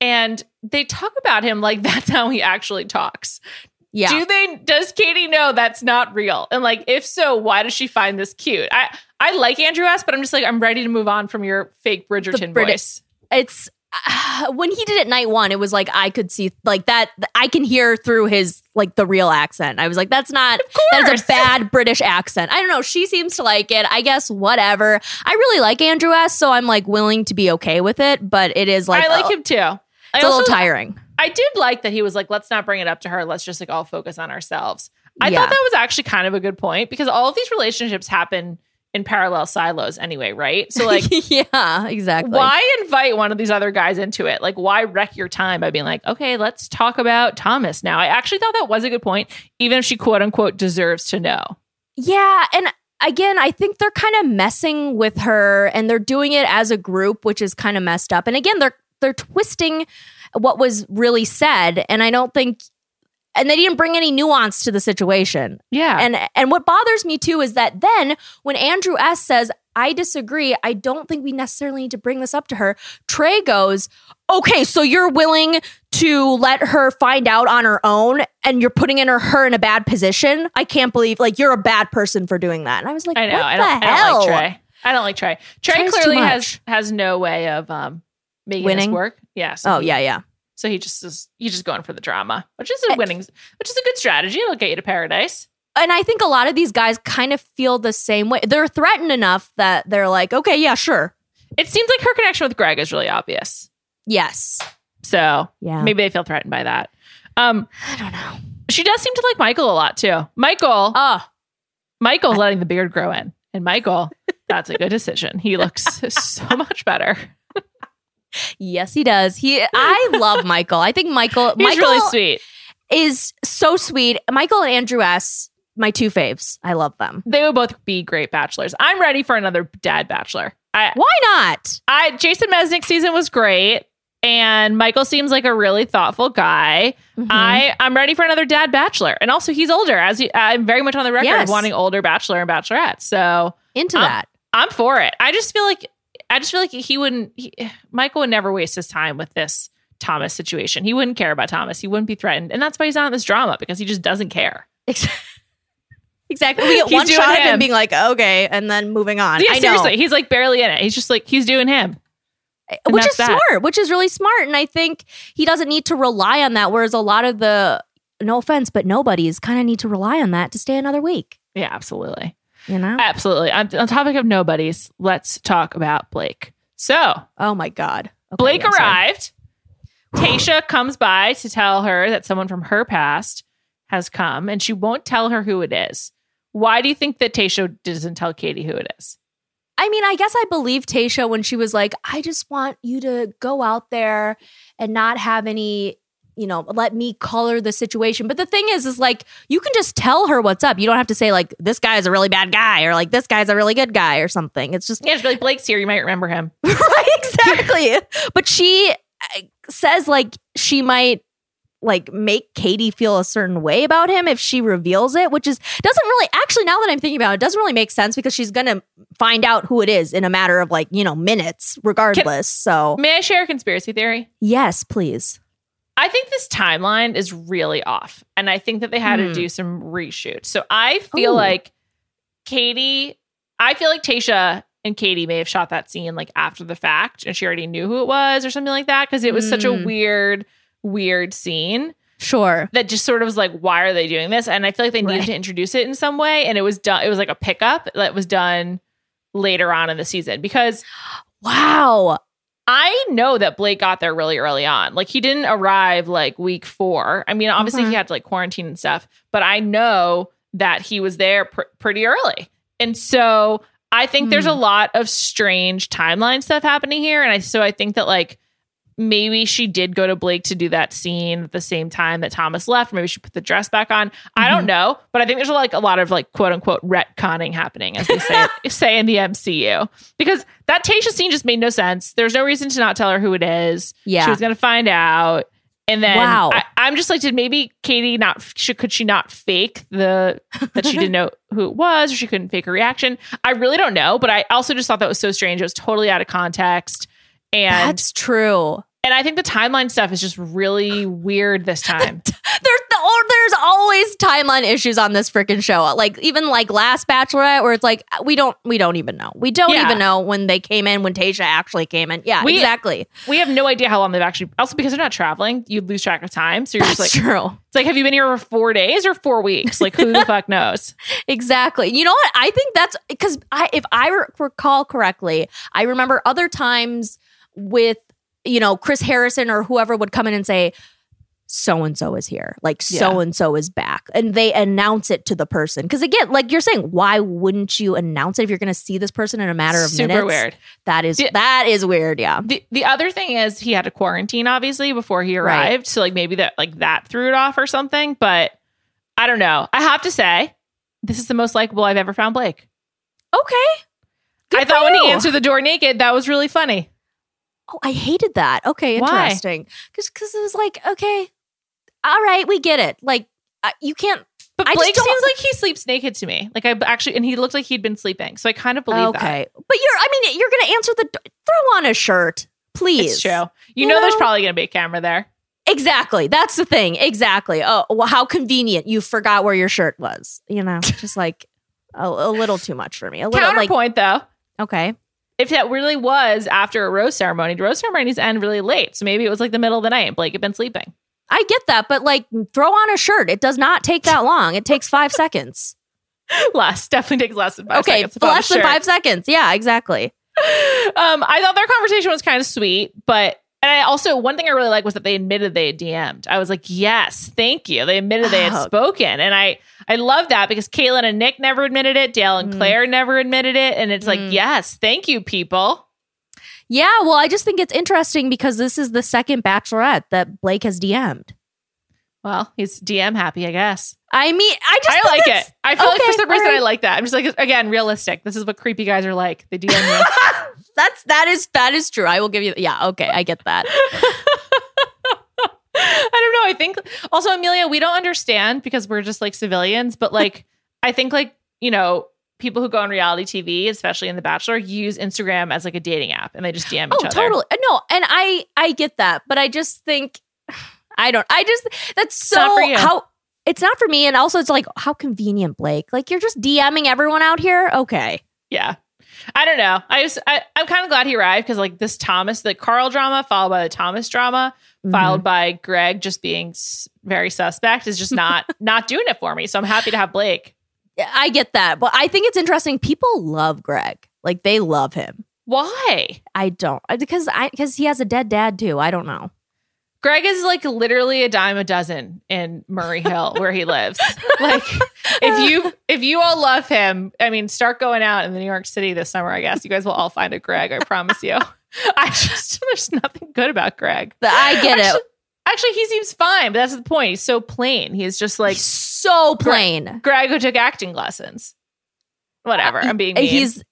[SPEAKER 2] And they talk about him like that's how he actually talks.
[SPEAKER 4] Yeah.
[SPEAKER 2] Do they, does Katie know that's not real? And like, if so, why does she find this cute? I, I like Andrew S., but I'm just like, I'm ready to move on from your fake Bridgerton
[SPEAKER 4] Brit-
[SPEAKER 2] voice.
[SPEAKER 4] It's uh, when he did it night one, it was like, I could see like that. I can hear through his, like the real accent. I was like, that's not, that is a bad British accent. I don't know. She seems to like it. I guess, whatever. I really like Andrew S., so I'm like willing to be okay with it, but it is like,
[SPEAKER 2] I like
[SPEAKER 4] uh,
[SPEAKER 2] him too.
[SPEAKER 4] It's
[SPEAKER 2] I
[SPEAKER 4] a
[SPEAKER 2] also,
[SPEAKER 4] little tiring.
[SPEAKER 2] I did like that he was like, let's not bring it up to her. Let's just like all focus on ourselves. I
[SPEAKER 4] Yeah.
[SPEAKER 2] thought that was actually kind of a good point because all of these relationships happen in parallel silos anyway, right? So like,
[SPEAKER 4] yeah, exactly.
[SPEAKER 2] why invite one of these other guys into it? Like, why wreck your time by being like, okay, let's talk about Thomas now? I actually thought that was a good point, even if she quote unquote deserves to know.
[SPEAKER 4] Yeah, and again, I think they're kind of messing with her and they're doing it as a group, which is kind of messed up. And again, they're they're twisting what was really said, and I don't think and they didn't bring any nuance to the situation.
[SPEAKER 2] Yeah.
[SPEAKER 4] And and what bothers me too is that then when Andrew S. says, I disagree, I don't think we necessarily need to bring this up to her, Trey goes, okay, so you're willing to let her find out on her own and you're putting in her, her in a bad position? I can't believe, like, you're a bad person for doing that. And I was like,
[SPEAKER 2] I know.
[SPEAKER 4] what
[SPEAKER 2] I don't,
[SPEAKER 4] the
[SPEAKER 2] I
[SPEAKER 4] hell?
[SPEAKER 2] don't like Trey. I don't like Trey. Trey
[SPEAKER 4] Trey's
[SPEAKER 2] clearly
[SPEAKER 4] too much.
[SPEAKER 2] has has no way of um making
[SPEAKER 4] Winning?
[SPEAKER 2] this work. Yeah. So
[SPEAKER 4] Oh,
[SPEAKER 2] he-
[SPEAKER 4] yeah, yeah.
[SPEAKER 2] So he just is he's just going for the drama, which is a winning, which is a good strategy. It'll get you to paradise.
[SPEAKER 4] And I think a lot of these guys kind of feel the same way. They're threatened enough that they're like, okay, yeah, sure.
[SPEAKER 2] It seems like her connection with Greg is really obvious.
[SPEAKER 4] Yes.
[SPEAKER 2] So
[SPEAKER 4] Yeah.
[SPEAKER 2] maybe they feel threatened by that. Um,
[SPEAKER 4] I don't know.
[SPEAKER 2] she does seem to like Michael a lot too. Michael,
[SPEAKER 4] Oh,
[SPEAKER 2] Michael's letting the beard grow in, and Michael, that's a good decision. He looks so much better.
[SPEAKER 4] yes, he does. He, I love Michael. I think Michael,
[SPEAKER 2] He's
[SPEAKER 4] Michael
[SPEAKER 2] really sweet.
[SPEAKER 4] is so sweet. Michael and Andrew S., my two faves. I love them.
[SPEAKER 2] They would both be great bachelors. I'm ready for another dad bachelor. I,
[SPEAKER 4] Why not?
[SPEAKER 2] I Jason Mesnick's season was great, and Michael seems like a really thoughtful guy.
[SPEAKER 4] Mhm.
[SPEAKER 2] I I'm ready for another dad bachelor, and also he's older. As he, I'm very much on the record
[SPEAKER 4] Yes.
[SPEAKER 2] of wanting older bachelor and bachelorette. So
[SPEAKER 4] Into
[SPEAKER 2] Um,
[SPEAKER 4] that.
[SPEAKER 2] I'm for it. I just feel like I just feel like he wouldn't. He, Michael would never waste his time with this Thomas situation. He wouldn't care about Thomas. He wouldn't be threatened, and that's why he's not in this drama because he just doesn't care.
[SPEAKER 4] Exactly. We get
[SPEAKER 2] He's
[SPEAKER 4] one
[SPEAKER 2] doing
[SPEAKER 4] shot of
[SPEAKER 2] him.
[SPEAKER 4] him being like, okay, and then moving on.
[SPEAKER 2] Yeah,
[SPEAKER 4] I know.
[SPEAKER 2] seriously, he's like barely in it. He's just like he's doing him. And
[SPEAKER 4] Which
[SPEAKER 2] that's
[SPEAKER 4] is
[SPEAKER 2] that.
[SPEAKER 4] smart, which is really smart. And I think he doesn't need to rely on that. Whereas a lot of the, no offense, but nobodies kind of need to rely on that to stay another week.
[SPEAKER 2] Yeah, absolutely.
[SPEAKER 4] You know?
[SPEAKER 2] Absolutely. On, on topic of nobodies, let's talk about Blake. So
[SPEAKER 4] Oh my God. Okay,
[SPEAKER 2] Blake
[SPEAKER 4] yeah, sorry.
[SPEAKER 2] arrived. Tasha comes by to tell her that someone from her past has come, and she won't tell her who it is. Why do you think that Tasha doesn't tell Katie who it is?
[SPEAKER 4] I mean, I guess I believe Tasha when she was like, I just want you to go out there and not have any, you know, let me color the situation. But the thing is, is like, you can just tell her what's up. You don't have to say like, this guy's a really bad guy or like, this guy's a really good guy or something. It's just,
[SPEAKER 2] Yeah, it's like Blake's here. You might remember him.
[SPEAKER 4] right, exactly. But she uh, says like, she might like make Katie feel a certain way about him if she reveals it, which is doesn't really actually, now that I'm thinking about it, it doesn't really make sense because she's gonna find out who it is in a matter of like, you know, minutes regardless. so
[SPEAKER 2] May I share a conspiracy theory?
[SPEAKER 4] yes, please.
[SPEAKER 2] I think this timeline is really off, and I think that they had
[SPEAKER 4] Hmm.
[SPEAKER 2] to do some reshoots. So I feel
[SPEAKER 4] Ooh.
[SPEAKER 2] like Katie, I feel like Tasha and Katie may have shot that scene like after the fact, and she already knew who it was or something like that because it was such a
[SPEAKER 4] Mm.
[SPEAKER 2] weird, weird scene
[SPEAKER 4] Sure.
[SPEAKER 2] that just sort of was like, why are they doing this? And I feel like they needed
[SPEAKER 4] Right.
[SPEAKER 2] to introduce it in some way, and it was done. It was like a pickup that was done later on in the season because
[SPEAKER 4] Wow.
[SPEAKER 2] I know that Blake got there really early on. Like he didn't arrive like week four. I mean, obviously
[SPEAKER 4] Mhm.
[SPEAKER 2] he had to like quarantine and stuff, but I know that he was there pr- pretty early. And so I think there's
[SPEAKER 4] Hmm.
[SPEAKER 2] a lot of strange timeline stuff happening here. And I, so I think that like maybe she did go to Blake to do that scene at the same time that Thomas left. Maybe she put the dress back on. I don't
[SPEAKER 4] Mhm.
[SPEAKER 2] know, but I think there's like a lot of like quote unquote retconning happening, as they say say in the M C U, because that Tasha scene just made no sense. There's no reason to not tell her who it is.
[SPEAKER 4] Yeah.
[SPEAKER 2] She was going to find out. And then
[SPEAKER 4] Wow.
[SPEAKER 2] I, I'm just like, did maybe Katie not, should, could she not fake the, that she didn't know who it was, or she couldn't fake her reaction? I really don't know. But I also just thought that was so strange. It was totally out of context. And
[SPEAKER 4] That's true.
[SPEAKER 2] And I think the timeline stuff is just really weird this time.
[SPEAKER 4] There's the, oh, there's always timeline issues on this freaking show. Like even like last Bachelorette, where it's like we don't we don't even know. We don't
[SPEAKER 2] Yeah.
[SPEAKER 4] even know when they came in, when Tayshia actually came in. Yeah,
[SPEAKER 2] We-
[SPEAKER 4] exactly.
[SPEAKER 2] We have no idea how long they've actually. Also, because they're not traveling, you lose track of time. So you're
[SPEAKER 4] That's
[SPEAKER 2] just like,
[SPEAKER 4] true.
[SPEAKER 2] it's like, have you been here for four days or four weeks? Like, who the fuck knows?
[SPEAKER 4] Exactly. You know what? I think that's because I, if I re- recall correctly, I remember other times with, you know, Chris Harrison or whoever would come in and say, so and so is here, like so and so is back, and they announce it to the person. Because again, like you're saying, why wouldn't you announce it if you're going to see this person in a matter of
[SPEAKER 2] Super
[SPEAKER 4] minutes?
[SPEAKER 2] weird.
[SPEAKER 4] That is
[SPEAKER 2] The-
[SPEAKER 4] that is weird. Yeah.
[SPEAKER 2] The the other thing is he had to quarantine obviously before he arrived,
[SPEAKER 4] Right.
[SPEAKER 2] so like maybe that like that threw it off or something. But I don't know. I have to say, this is the most likable I've ever found Blake.
[SPEAKER 4] Okay. Good
[SPEAKER 2] I
[SPEAKER 4] for
[SPEAKER 2] thought when he
[SPEAKER 4] you.
[SPEAKER 2] answered the door naked, that was really funny.
[SPEAKER 4] Oh, I hated that. Okay,
[SPEAKER 2] Why?
[SPEAKER 4] interesting. Because because it was like, okay, all right, we get it. Like uh, you can't.
[SPEAKER 2] But
[SPEAKER 4] I just
[SPEAKER 2] Blake
[SPEAKER 4] don't-
[SPEAKER 2] seems like he sleeps naked to me. Like I actually, and he looked like he'd been sleeping, so I kind of believe that.
[SPEAKER 4] Okay, but you're. I mean, you're going to answer the. Throw on a shirt, please.
[SPEAKER 2] It's true. You,
[SPEAKER 4] You
[SPEAKER 2] know, there's
[SPEAKER 4] know?
[SPEAKER 2] probably going to be a camera there.
[SPEAKER 4] Exactly. That's the thing. Exactly. Oh, well, how convenient. You forgot where your shirt was. You know, just like a, a little too much for me. A little like.
[SPEAKER 2] Counterpoint though,
[SPEAKER 4] Okay.
[SPEAKER 2] if that really was after a rose ceremony, rose ceremonies end really late. So maybe it was like the middle of the night and Blake had been sleeping.
[SPEAKER 4] I get that, but like, throw on a shirt. It does not take that long. It takes five seconds.
[SPEAKER 2] Less. Definitely takes less than five
[SPEAKER 4] Okay,
[SPEAKER 2] seconds. to put on a
[SPEAKER 4] less than
[SPEAKER 2] shirt.
[SPEAKER 4] five seconds. Yeah, exactly.
[SPEAKER 2] Um, I thought their conversation was kind of sweet, but and I also one thing I really liked was that they admitted they had D M'd. I was like, yes, thank you. They admitted they had
[SPEAKER 4] Oh.
[SPEAKER 2] spoken, and I I love that because Caitlin and Nick never admitted it, Dale and
[SPEAKER 4] Mm.
[SPEAKER 2] Claire never admitted it, and it's like,
[SPEAKER 4] Mm.
[SPEAKER 2] yes, thank you, people.
[SPEAKER 4] Yeah, well, I just think it's interesting because this is the second Bachelorette that Blake has D M'd.
[SPEAKER 2] Well, he's D M happy, I guess.
[SPEAKER 4] I mean, I just
[SPEAKER 2] I
[SPEAKER 4] think
[SPEAKER 2] like
[SPEAKER 4] that's-
[SPEAKER 2] it. I feel like
[SPEAKER 4] okay,
[SPEAKER 2] for some reason
[SPEAKER 4] all right.
[SPEAKER 2] I like that. I'm just like, again, realistic. This is what creepy guys are like. They D M you.
[SPEAKER 4] That's that is that is true. I will give you. Yeah, okay, I get that.
[SPEAKER 2] I don't know. I think also, Amelia, we don't understand because we're just like civilians, but like, I think like, you know, people who go on reality T V, especially in The Bachelor, use Instagram as like a dating app and they just D M each
[SPEAKER 4] Oh,
[SPEAKER 2] other.
[SPEAKER 4] totally. No, and I I get that, but I just think I don't. I just that's so
[SPEAKER 2] not for you.
[SPEAKER 4] how it's not for me, and also it's like how convenient, Blake. Like you're just DMing everyone out here. Okay.
[SPEAKER 2] Yeah. I don't know. I just, I, I'm kind of glad he arrived because like this Thomas, the Carl drama followed by the Thomas drama,
[SPEAKER 4] Mhm.
[SPEAKER 2] followed by Greg just being s- very suspect is just not, not doing it for me. So I'm happy to have Blake.
[SPEAKER 4] I get that, but I think it's interesting. People love Greg. Like they love him.
[SPEAKER 2] Why?
[SPEAKER 4] I don't I- because I because he has a dead dad too. I don't know.
[SPEAKER 2] Greg is like literally a dime a dozen in Murray Hill where he lives. Like if you if you all love him, I mean, start going out in the New York City this summer, I guess. You guys will all find a Greg, I promise you. I just there's nothing good about Greg.
[SPEAKER 4] The- I get
[SPEAKER 2] actually,
[SPEAKER 4] it.
[SPEAKER 2] Actually, he seems fine, but that's the point. He's so plain. He's just like
[SPEAKER 4] So plain.
[SPEAKER 2] Greg who took acting lessons. Whatever. I'm being mean.
[SPEAKER 4] He's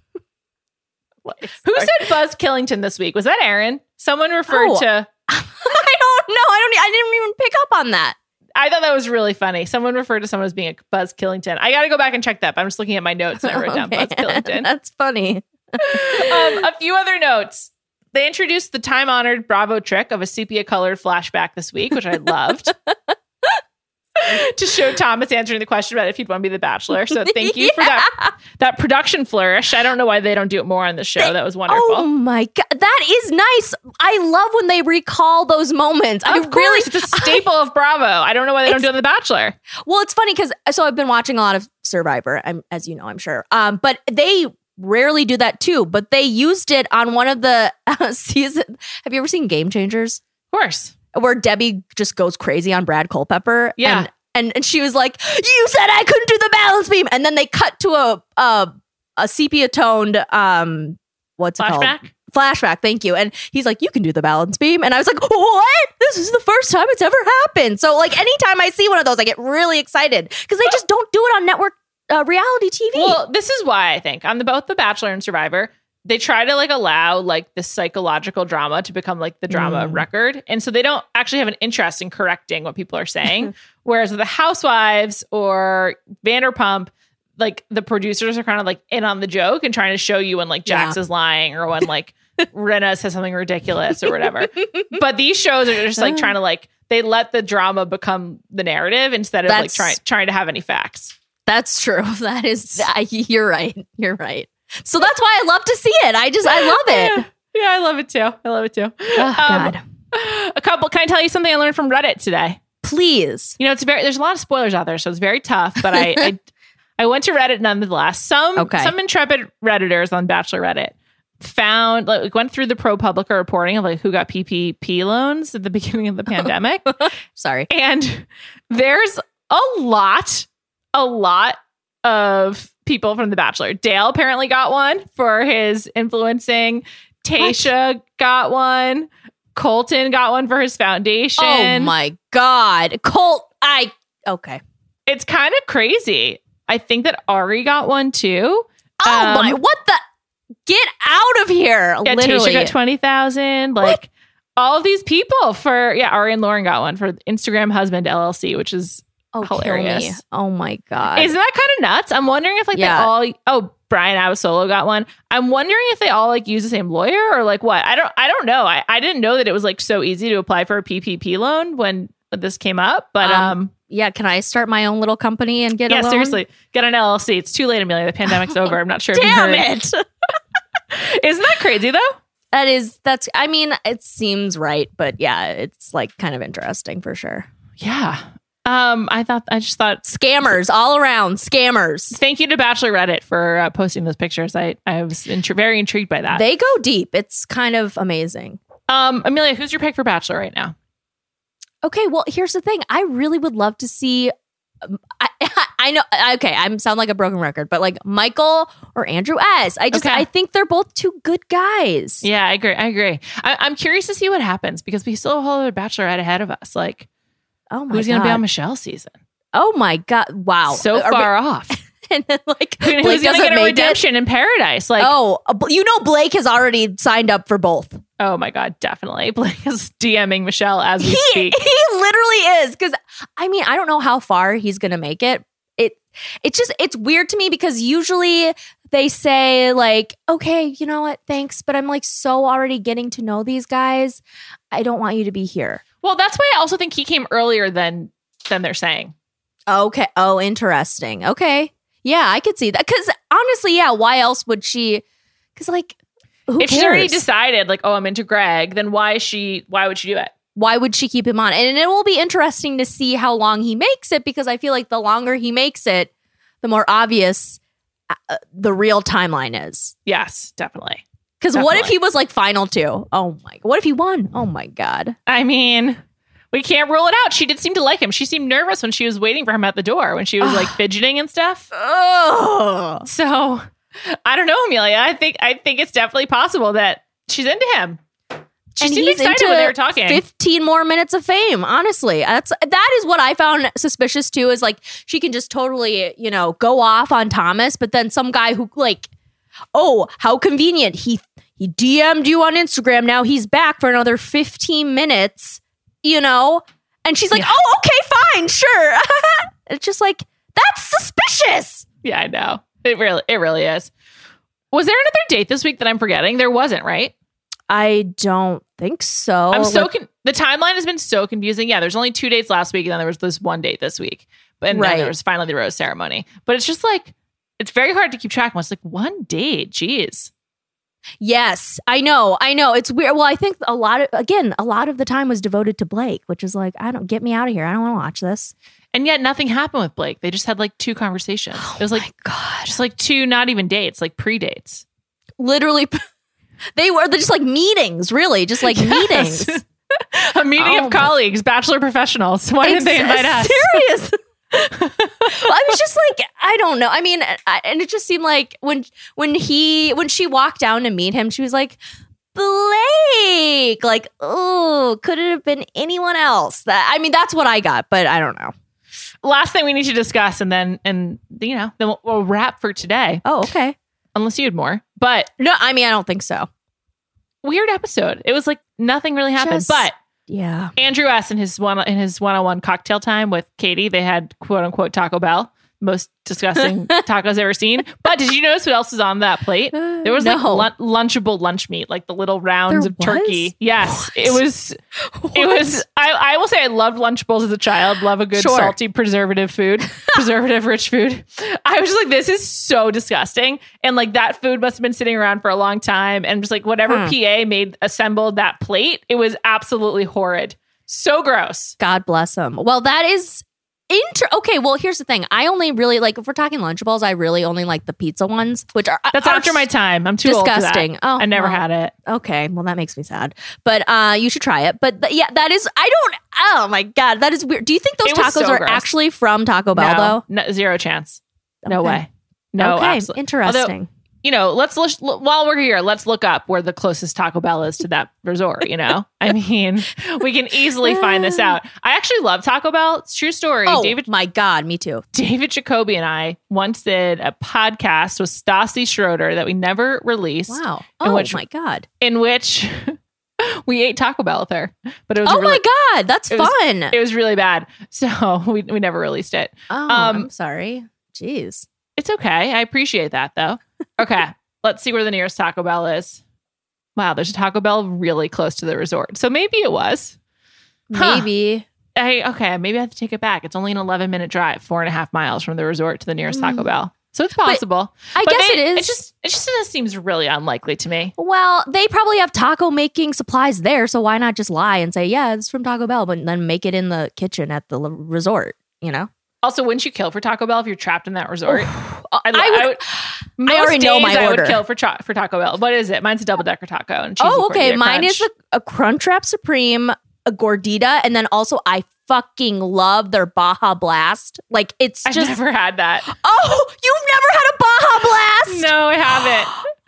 [SPEAKER 2] Who said Buzz Killington this week? Was that Aaron? Someone referred
[SPEAKER 4] Oh.
[SPEAKER 2] to
[SPEAKER 4] I don't know. I don't. I didn't even pick up on that.
[SPEAKER 2] I thought that was really funny. Someone referred to someone as being a Buzz Killington. I got to go back and check that, but I'm just looking at my notes and I wrote down
[SPEAKER 4] Okay.
[SPEAKER 2] Buzz Killington.
[SPEAKER 4] That's funny.
[SPEAKER 2] um, a few other notes. They introduced the time-honored Bravo trick of a sepia-colored flashback this week, which I loved. To show Thomas answering the question about if he'd want to be the Bachelor. So thank you for that that production flourish. I don't know why they don't do it more on the show. That was wonderful.
[SPEAKER 4] Oh my god, that is nice. I love when they recall those moments.
[SPEAKER 2] Of
[SPEAKER 4] I
[SPEAKER 2] course,
[SPEAKER 4] really,
[SPEAKER 2] it's a staple of Bravo. I don't know why they don't do it on The Bachelor.
[SPEAKER 4] well, it's funny because so I've been watching a lot of Survivor. I'm, as you know, I'm sure. Um, but they rarely do that too. But they used it on one of the uh, season. Have you ever seen Game Changers?
[SPEAKER 2] Of course.
[SPEAKER 4] Where Debbie just goes crazy on Brad Culpepper.
[SPEAKER 2] Yeah.
[SPEAKER 4] And, and and she was like, "You said I couldn't do the balance beam," and then they cut to a a, a sepia toned um what's it called?
[SPEAKER 2] Flashback?
[SPEAKER 4] Flashback. Thank you. And he's like, "You can do the balance beam," and I was like, "What? This is the first time it's ever happened." So like anytime I see one of those, I get really excited because they just don't do it on network uh, reality T V.
[SPEAKER 2] Well, this is why I think on the both The Bachelor and Survivor, they try to like allow like the psychological drama to become like the drama
[SPEAKER 4] Mm.
[SPEAKER 2] record. And so they don't actually have an interest in correcting what people are saying. Whereas with the Housewives or Vanderpump, like the producers are kind of like in on the joke and trying to show you when like Jax
[SPEAKER 4] Yeah.
[SPEAKER 2] is lying or when like Rinna says something ridiculous or whatever. But these shows are just like trying to like, they let the drama become the narrative instead of
[SPEAKER 4] That's,
[SPEAKER 2] like trying trying to have any facts.
[SPEAKER 4] That's true. That is, I, you're right. You're right. So that's why I love to see it. I just, I love it.
[SPEAKER 2] Yeah, yeah I love it too. I love it too.
[SPEAKER 4] Oh,
[SPEAKER 2] um,
[SPEAKER 4] God.
[SPEAKER 2] A couple, can I tell you something I learned from Reddit today?
[SPEAKER 4] Please.
[SPEAKER 2] You know, it's very, there's a lot of spoilers out there, so it's very tough, but I, I, I went to Reddit nonetheless. Some,
[SPEAKER 4] okay.
[SPEAKER 2] some intrepid Redditors on Bachelor Reddit found, like, went through the ProPublica reporting of like who got P P P loans at the beginning of the pandemic.
[SPEAKER 4] Sorry.
[SPEAKER 2] And there's a lot, a lot of people from The Bachelor. Dale apparently got one for his influencing. Tayshia what? got one. Colton got one for his foundation.
[SPEAKER 4] Oh my God. Colt, I, okay.
[SPEAKER 2] It's kind of crazy. I think that Ari got one too.
[SPEAKER 4] Oh
[SPEAKER 2] um,
[SPEAKER 4] my, what the? Get out of here.
[SPEAKER 2] Yeah,
[SPEAKER 4] Literally.
[SPEAKER 2] Tayshia got twenty thousand. Like what? All of these people for, yeah, Ari and Lauren got one for Instagram Husband L L C, which is oh, hilarious.
[SPEAKER 4] Oh my God.
[SPEAKER 2] Isn't that kind of nuts? I'm wondering if like yeah. they all, oh, Brian Abasolo got one. I'm wondering if they all like use the same lawyer or like what? I don't, I don't know. I, I didn't know that it was like so easy to apply for a P P P loan when, when this came up, but um,
[SPEAKER 4] um yeah, can I start my own little company and get
[SPEAKER 2] yeah,
[SPEAKER 4] a loan?
[SPEAKER 2] seriously, get an L L C. It's too late, Amelia. The pandemic's over. I'm not sure.
[SPEAKER 4] Damn
[SPEAKER 2] if you heard. it! Isn't that crazy though?
[SPEAKER 4] That is, that's, I mean, it seems right, but yeah, it's like kind of interesting for sure.
[SPEAKER 2] Yeah. Um, I thought, I just thought
[SPEAKER 4] scammers all around, scammers.
[SPEAKER 2] Thank you to Bachelor Reddit for uh, posting those pictures. I, I was intri- very intrigued by that.
[SPEAKER 4] They go deep. It's kind of amazing.
[SPEAKER 2] Um, Amelia, who's your pick for Bachelor right now?
[SPEAKER 4] Okay, well, here's the thing. I really would love to see. Um, I, I know. Okay, I sound like a broken record, but like Michael or Andrew S. I just,
[SPEAKER 2] okay.
[SPEAKER 4] I think they're both two good guys.
[SPEAKER 2] Yeah, I agree. I agree. I, I'm curious to see what happens because we still have a whole other Bachelorette ahead of us. Like,
[SPEAKER 4] oh my
[SPEAKER 2] who's
[SPEAKER 4] God.
[SPEAKER 2] going to be on Michelle's season?
[SPEAKER 4] Oh my God! Wow,
[SPEAKER 2] so
[SPEAKER 4] Are
[SPEAKER 2] far
[SPEAKER 4] we-
[SPEAKER 2] off.
[SPEAKER 4] And then like,
[SPEAKER 2] who's going to get a redemption it? in paradise? Like,
[SPEAKER 4] oh, you know, Blake has already signed up for both.
[SPEAKER 2] Oh my God, definitely. Blake is DMing Michelle as we
[SPEAKER 4] he,
[SPEAKER 2] speak.
[SPEAKER 4] He literally is. Because I mean, I don't know how far he's going to make it. It, it's just, it's weird to me because usually they say like, okay, you know what? Thanks. But I'm like so already getting to know these guys. I don't want you to be here.
[SPEAKER 2] Well, that's why I also think he came earlier than, than they're saying.
[SPEAKER 4] Okay. Oh, interesting. Okay. Yeah, I could see that. Because honestly, yeah, why else would she? Because like, who
[SPEAKER 2] if
[SPEAKER 4] cares?
[SPEAKER 2] she's already decided, like, oh, I'm into Greg, then why is she? Why would she do it?
[SPEAKER 4] Why would she keep him on? And it will be interesting to see how long he makes it because I feel like the longer he makes it, the more obvious uh, the real timeline is.
[SPEAKER 2] Yes, definitely.
[SPEAKER 4] Because what if he was like final two? Oh my! What if he won? Oh my God!
[SPEAKER 2] I mean. We can't rule it out. She did seem to like him. She seemed nervous when she was waiting for him at the door, when she was like fidgeting and stuff.
[SPEAKER 4] Oh.
[SPEAKER 2] So I don't know, Amelia. I think I think it's definitely possible that she's into him. She
[SPEAKER 4] and
[SPEAKER 2] seemed
[SPEAKER 4] he's
[SPEAKER 2] excited
[SPEAKER 4] into
[SPEAKER 2] when they were talking.
[SPEAKER 4] fifteen more minutes of fame. Honestly, that's that is what I found suspicious too. Is like she can just totally, you know, go off on Thomas, but then some guy who like, oh, how convenient. He he D M'd you on Instagram. Now he's back for another fifteen minutes. You know, and she's like, yeah. oh, okay, fine, sure. It's just like, that's suspicious.
[SPEAKER 2] Yeah, I know. It really, it really is. Was there another date this week that I'm forgetting? There wasn't, right?
[SPEAKER 4] I don't think so.
[SPEAKER 2] I'm so,
[SPEAKER 4] like,
[SPEAKER 2] con- the timeline has been so confusing. Yeah, there's only two dates last week, and then there was this one date this week. But and
[SPEAKER 4] right.
[SPEAKER 2] then there was finally the rose ceremony. But it's just like, it's very hard to keep track of. It's like one date, jeez.
[SPEAKER 4] Yes, I know. I know. It's weird. Well, I think a lot of, again, a lot of the time was devoted to Blake, which is like, I don't, get me out of here. I don't want to watch this.
[SPEAKER 2] And yet nothing happened with Blake. They just had like two conversations.
[SPEAKER 4] Oh
[SPEAKER 2] it was like,
[SPEAKER 4] God.
[SPEAKER 2] just like two, not even dates, like pre-dates.
[SPEAKER 4] Literally, they were just like meetings, really. Just like
[SPEAKER 2] yes.
[SPEAKER 4] meetings.
[SPEAKER 2] A meeting oh of colleagues, Bachelor professionals. Why didn't they invite us?
[SPEAKER 4] Serious. Well, I was just like, I don't know. I mean, I, and it just seemed like when when he when she walked down to meet him, she was like, Blake. Like, oh, could it have been anyone else? That I mean, that's what I got, but I don't know.
[SPEAKER 2] Last thing we need to discuss, and then and you know, then we'll, we'll wrap for today.
[SPEAKER 4] Oh, okay.
[SPEAKER 2] Unless you had more, but
[SPEAKER 4] no, I mean, I don't think so.
[SPEAKER 2] Weird episode. It was like nothing really happened,
[SPEAKER 4] Just,
[SPEAKER 2] but.
[SPEAKER 4] Yeah.
[SPEAKER 2] Andrew S. in his one in his one-on-one cocktail time with Katie, they had quote unquote Taco Bell. most disgusting tacos I've ever seen. But did you notice what else was on that plate? There was
[SPEAKER 4] No.
[SPEAKER 2] like lun- lunchable lunch meat, like the little rounds
[SPEAKER 4] There
[SPEAKER 2] of turkey.
[SPEAKER 4] was?
[SPEAKER 2] Yes, it was. It was. I, I will say I loved Lunchables as a child. Love a good
[SPEAKER 4] Sure.
[SPEAKER 2] salty preservative food, preservative rich food. I was just like, this is so disgusting, and like that food must have been sitting around for a long time, and just like whatever
[SPEAKER 4] Hmm.
[SPEAKER 2] P A made assembled that plate, it was absolutely horrid. So gross.
[SPEAKER 4] God bless him. Well, that is inter. Okay, well, here's the thing. I only really like, if we're talking Lunchables, I really only like the pizza ones, which are
[SPEAKER 2] That's
[SPEAKER 4] are
[SPEAKER 2] after my time. I'm too
[SPEAKER 4] disgusting.
[SPEAKER 2] old for that.
[SPEAKER 4] Oh,
[SPEAKER 2] I never
[SPEAKER 4] well.
[SPEAKER 2] had it.
[SPEAKER 4] Okay, well, that makes me sad. But uh, you should try it. But th- yeah, that is. I don't. Oh my God, that is weird. Do you think those
[SPEAKER 2] It was
[SPEAKER 4] tacos
[SPEAKER 2] so
[SPEAKER 4] are
[SPEAKER 2] gross.
[SPEAKER 4] actually from Taco Bell though?
[SPEAKER 2] No, no, zero chance. No
[SPEAKER 4] Okay.
[SPEAKER 2] way. No,
[SPEAKER 4] okay,
[SPEAKER 2] absolutely.
[SPEAKER 4] interesting.
[SPEAKER 2] You know, let's look, while we're here, let's look up where the closest Taco Bell is to that resort. You know, I mean, we can easily find this out. I actually love Taco Bell. It's a true story.
[SPEAKER 4] oh
[SPEAKER 2] David
[SPEAKER 4] my God, me too.
[SPEAKER 2] David Jacoby and I once did a podcast with Stassi Schroeder that we never released.
[SPEAKER 4] Wow.
[SPEAKER 2] In
[SPEAKER 4] Oh
[SPEAKER 2] which,
[SPEAKER 4] my God.
[SPEAKER 2] in which we ate Taco Bell with her, but it was
[SPEAKER 4] Oh
[SPEAKER 2] really,
[SPEAKER 4] my God, that's
[SPEAKER 2] it was-
[SPEAKER 4] fun.
[SPEAKER 2] it was really bad. So we we never released it.
[SPEAKER 4] oh,
[SPEAKER 2] um,
[SPEAKER 4] I'm sorry. Jeez.
[SPEAKER 2] It's okay. I appreciate that though. Okay. Let's see where the nearest Taco Bell is. Wow, there's a Taco Bell really close to the resort. So maybe it was. Huh.
[SPEAKER 4] Maybe.
[SPEAKER 2] I, okay, maybe I have to take it back. It's only an eleven minute drive, four and a half miles from the resort to the nearest Taco Bell. So it's possible.
[SPEAKER 4] I
[SPEAKER 2] But
[SPEAKER 4] guess
[SPEAKER 2] they-
[SPEAKER 4] it is.
[SPEAKER 2] It just, it just it seems really unlikely to me.
[SPEAKER 4] Well, they probably have taco making supplies there, so why not just lie and say, yeah, it's from Taco Bell, but then make it in the kitchen at the l- resort, you know?
[SPEAKER 2] Also, wouldn't you kill for Taco Bell if you're trapped in that resort?
[SPEAKER 4] I,
[SPEAKER 2] I,
[SPEAKER 4] would,
[SPEAKER 2] I would. Most
[SPEAKER 4] already know
[SPEAKER 2] days
[SPEAKER 4] my
[SPEAKER 2] I would
[SPEAKER 4] order.
[SPEAKER 2] kill for cha- for Taco Bell. What is it? Mine's a double decker taco. And cheesy
[SPEAKER 4] oh, okay.
[SPEAKER 2] Gordita
[SPEAKER 4] Mine
[SPEAKER 2] Crunch.
[SPEAKER 4] is a, a Crunchwrap Supreme, a Gordita, and then also I fucking love their Baja Blast. Like, it's
[SPEAKER 2] I've
[SPEAKER 4] just.
[SPEAKER 2] never had that.
[SPEAKER 4] Oh, you've never had a Baja Blast?
[SPEAKER 2] No, I haven't.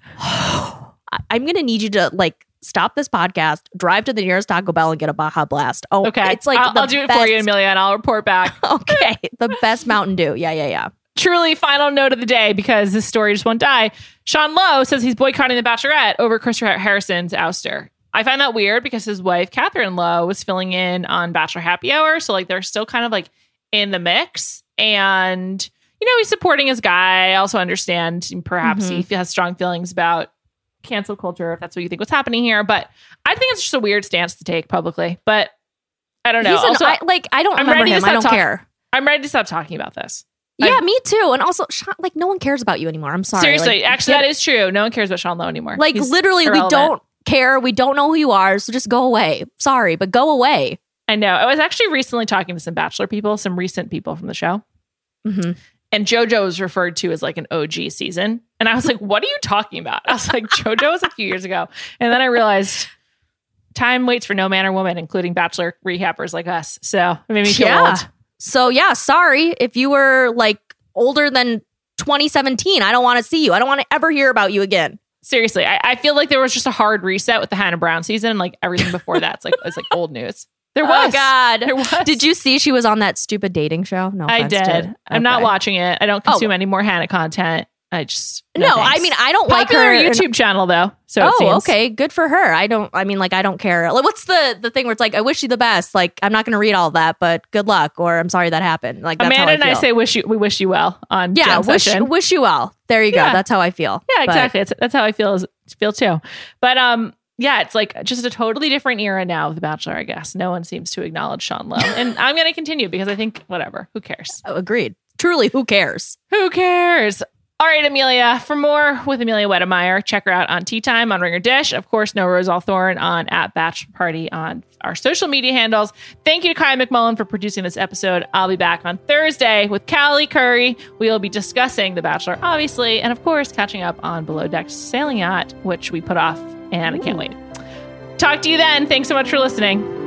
[SPEAKER 4] I- I'm going to need you to, like, stop this podcast, drive to the nearest Taco Bell and get a Baja Blast. Oh,
[SPEAKER 2] Okay,
[SPEAKER 4] it's like
[SPEAKER 2] I'll,
[SPEAKER 4] the
[SPEAKER 2] I'll do it
[SPEAKER 4] best,
[SPEAKER 2] for you, Amelia, and I'll report back.
[SPEAKER 4] Okay, the best Mountain Dew. Yeah, yeah, yeah.
[SPEAKER 2] Truly, final note of the day, because this story just won't die. Sean Lowe says he's boycotting The Bachelorette over Chris Harrison's ouster. I find that weird because his wife, Catherine Lowe, was filling in on Bachelor Happy Hour. So, like, they're still kind of, like, in the mix. And, you know, he's supporting his guy. I also understand perhaps
[SPEAKER 4] Mhm.
[SPEAKER 2] he has strong feelings about cancel culture, if that's what you think was happening here. But I think it's just a weird stance to take publicly. But I don't know.
[SPEAKER 4] He's an,
[SPEAKER 2] Also,
[SPEAKER 4] I, like, I don't
[SPEAKER 2] I'm
[SPEAKER 4] remember
[SPEAKER 2] ready to
[SPEAKER 4] him. I
[SPEAKER 2] stop
[SPEAKER 4] don't
[SPEAKER 2] talk-
[SPEAKER 4] care.
[SPEAKER 2] I'm ready to stop talking about this.
[SPEAKER 4] Yeah,
[SPEAKER 2] I'm-
[SPEAKER 4] me too. And also, Sean, like, no one cares about you anymore. I'm sorry.
[SPEAKER 2] Seriously,
[SPEAKER 4] Like,
[SPEAKER 2] actually,
[SPEAKER 4] get-
[SPEAKER 2] that is true. No one cares about Sean Lowe anymore.
[SPEAKER 4] Like,
[SPEAKER 2] He's
[SPEAKER 4] literally, we
[SPEAKER 2] irrelevant.
[SPEAKER 4] don't care. We don't know who you are. So just go away. Sorry, but go away.
[SPEAKER 2] I know. I was actually recently talking to some Bachelor people, some recent people from the show.
[SPEAKER 4] Mm-hmm.
[SPEAKER 2] And JoJo was referred to as like an O G season. And I was like, what are you talking about? I was like, JoJo was a few years ago. And then I realized time waits for no man or woman, including Bachelor rehappers like us. So it made me feel
[SPEAKER 4] Yeah.
[SPEAKER 2] old.
[SPEAKER 4] So, yeah, sorry if you were like older than twenty seventeen. I don't want to see you. I don't want to ever hear about you again.
[SPEAKER 2] Seriously, I, I feel like there was just a hard reset with the Hannah Brown season. Like everything before that's like it's like old news. There was.
[SPEAKER 4] Oh, God.
[SPEAKER 2] There was.
[SPEAKER 4] Did you see she was on that stupid dating show? No,
[SPEAKER 2] I
[SPEAKER 4] offense
[SPEAKER 2] did.
[SPEAKER 4] to-
[SPEAKER 2] I'm not
[SPEAKER 4] Okay.
[SPEAKER 2] watching it. I don't consume any more Hannah content. I just
[SPEAKER 4] No, I
[SPEAKER 2] thanks.
[SPEAKER 4] mean, I don't
[SPEAKER 2] Popular
[SPEAKER 4] like her.
[SPEAKER 2] YouTube channel though. So it
[SPEAKER 4] Oh,
[SPEAKER 2] seems.
[SPEAKER 4] okay. Good for her. I don't, I mean, like, I don't care. Like, what's the the thing where it's like, I wish you the best. Like, I'm not going to read all that, but good luck. Or I'm sorry that happened. Like, that's
[SPEAKER 2] Amanda
[SPEAKER 4] how I
[SPEAKER 2] and I
[SPEAKER 4] feel.
[SPEAKER 2] say wish you we wish you well on
[SPEAKER 4] yeah,
[SPEAKER 2] Jam
[SPEAKER 4] wish,
[SPEAKER 2] Session.
[SPEAKER 4] wish you well. There you go.
[SPEAKER 2] Yeah.
[SPEAKER 4] That's how I feel.
[SPEAKER 2] Yeah,
[SPEAKER 4] But-
[SPEAKER 2] exactly. That's that's how I feel as feel too. But um yeah, it's like just a totally different era now of The Bachelor, I guess. No one seems to acknowledge Sean Lowe. And I'm going to continue because I think whatever, who cares?
[SPEAKER 4] Oh, agreed. Truly, who cares?
[SPEAKER 2] Who cares? All right, Amelia. For more with Amelia Wedemeyer, check her out on Tea Time on Ringer Dish. Of course, No Rose Althorn on at Bachelor Party on our social media handles. Thank you to Kaya McMullen for producing this episode. I'll be back on Thursday with Callie Curry. We will be discussing The Bachelor, obviously, and of course, catching up on Below Deck's Sailing Yacht, which we put off, and I can't wait. Talk to you then. Thanks so much for listening.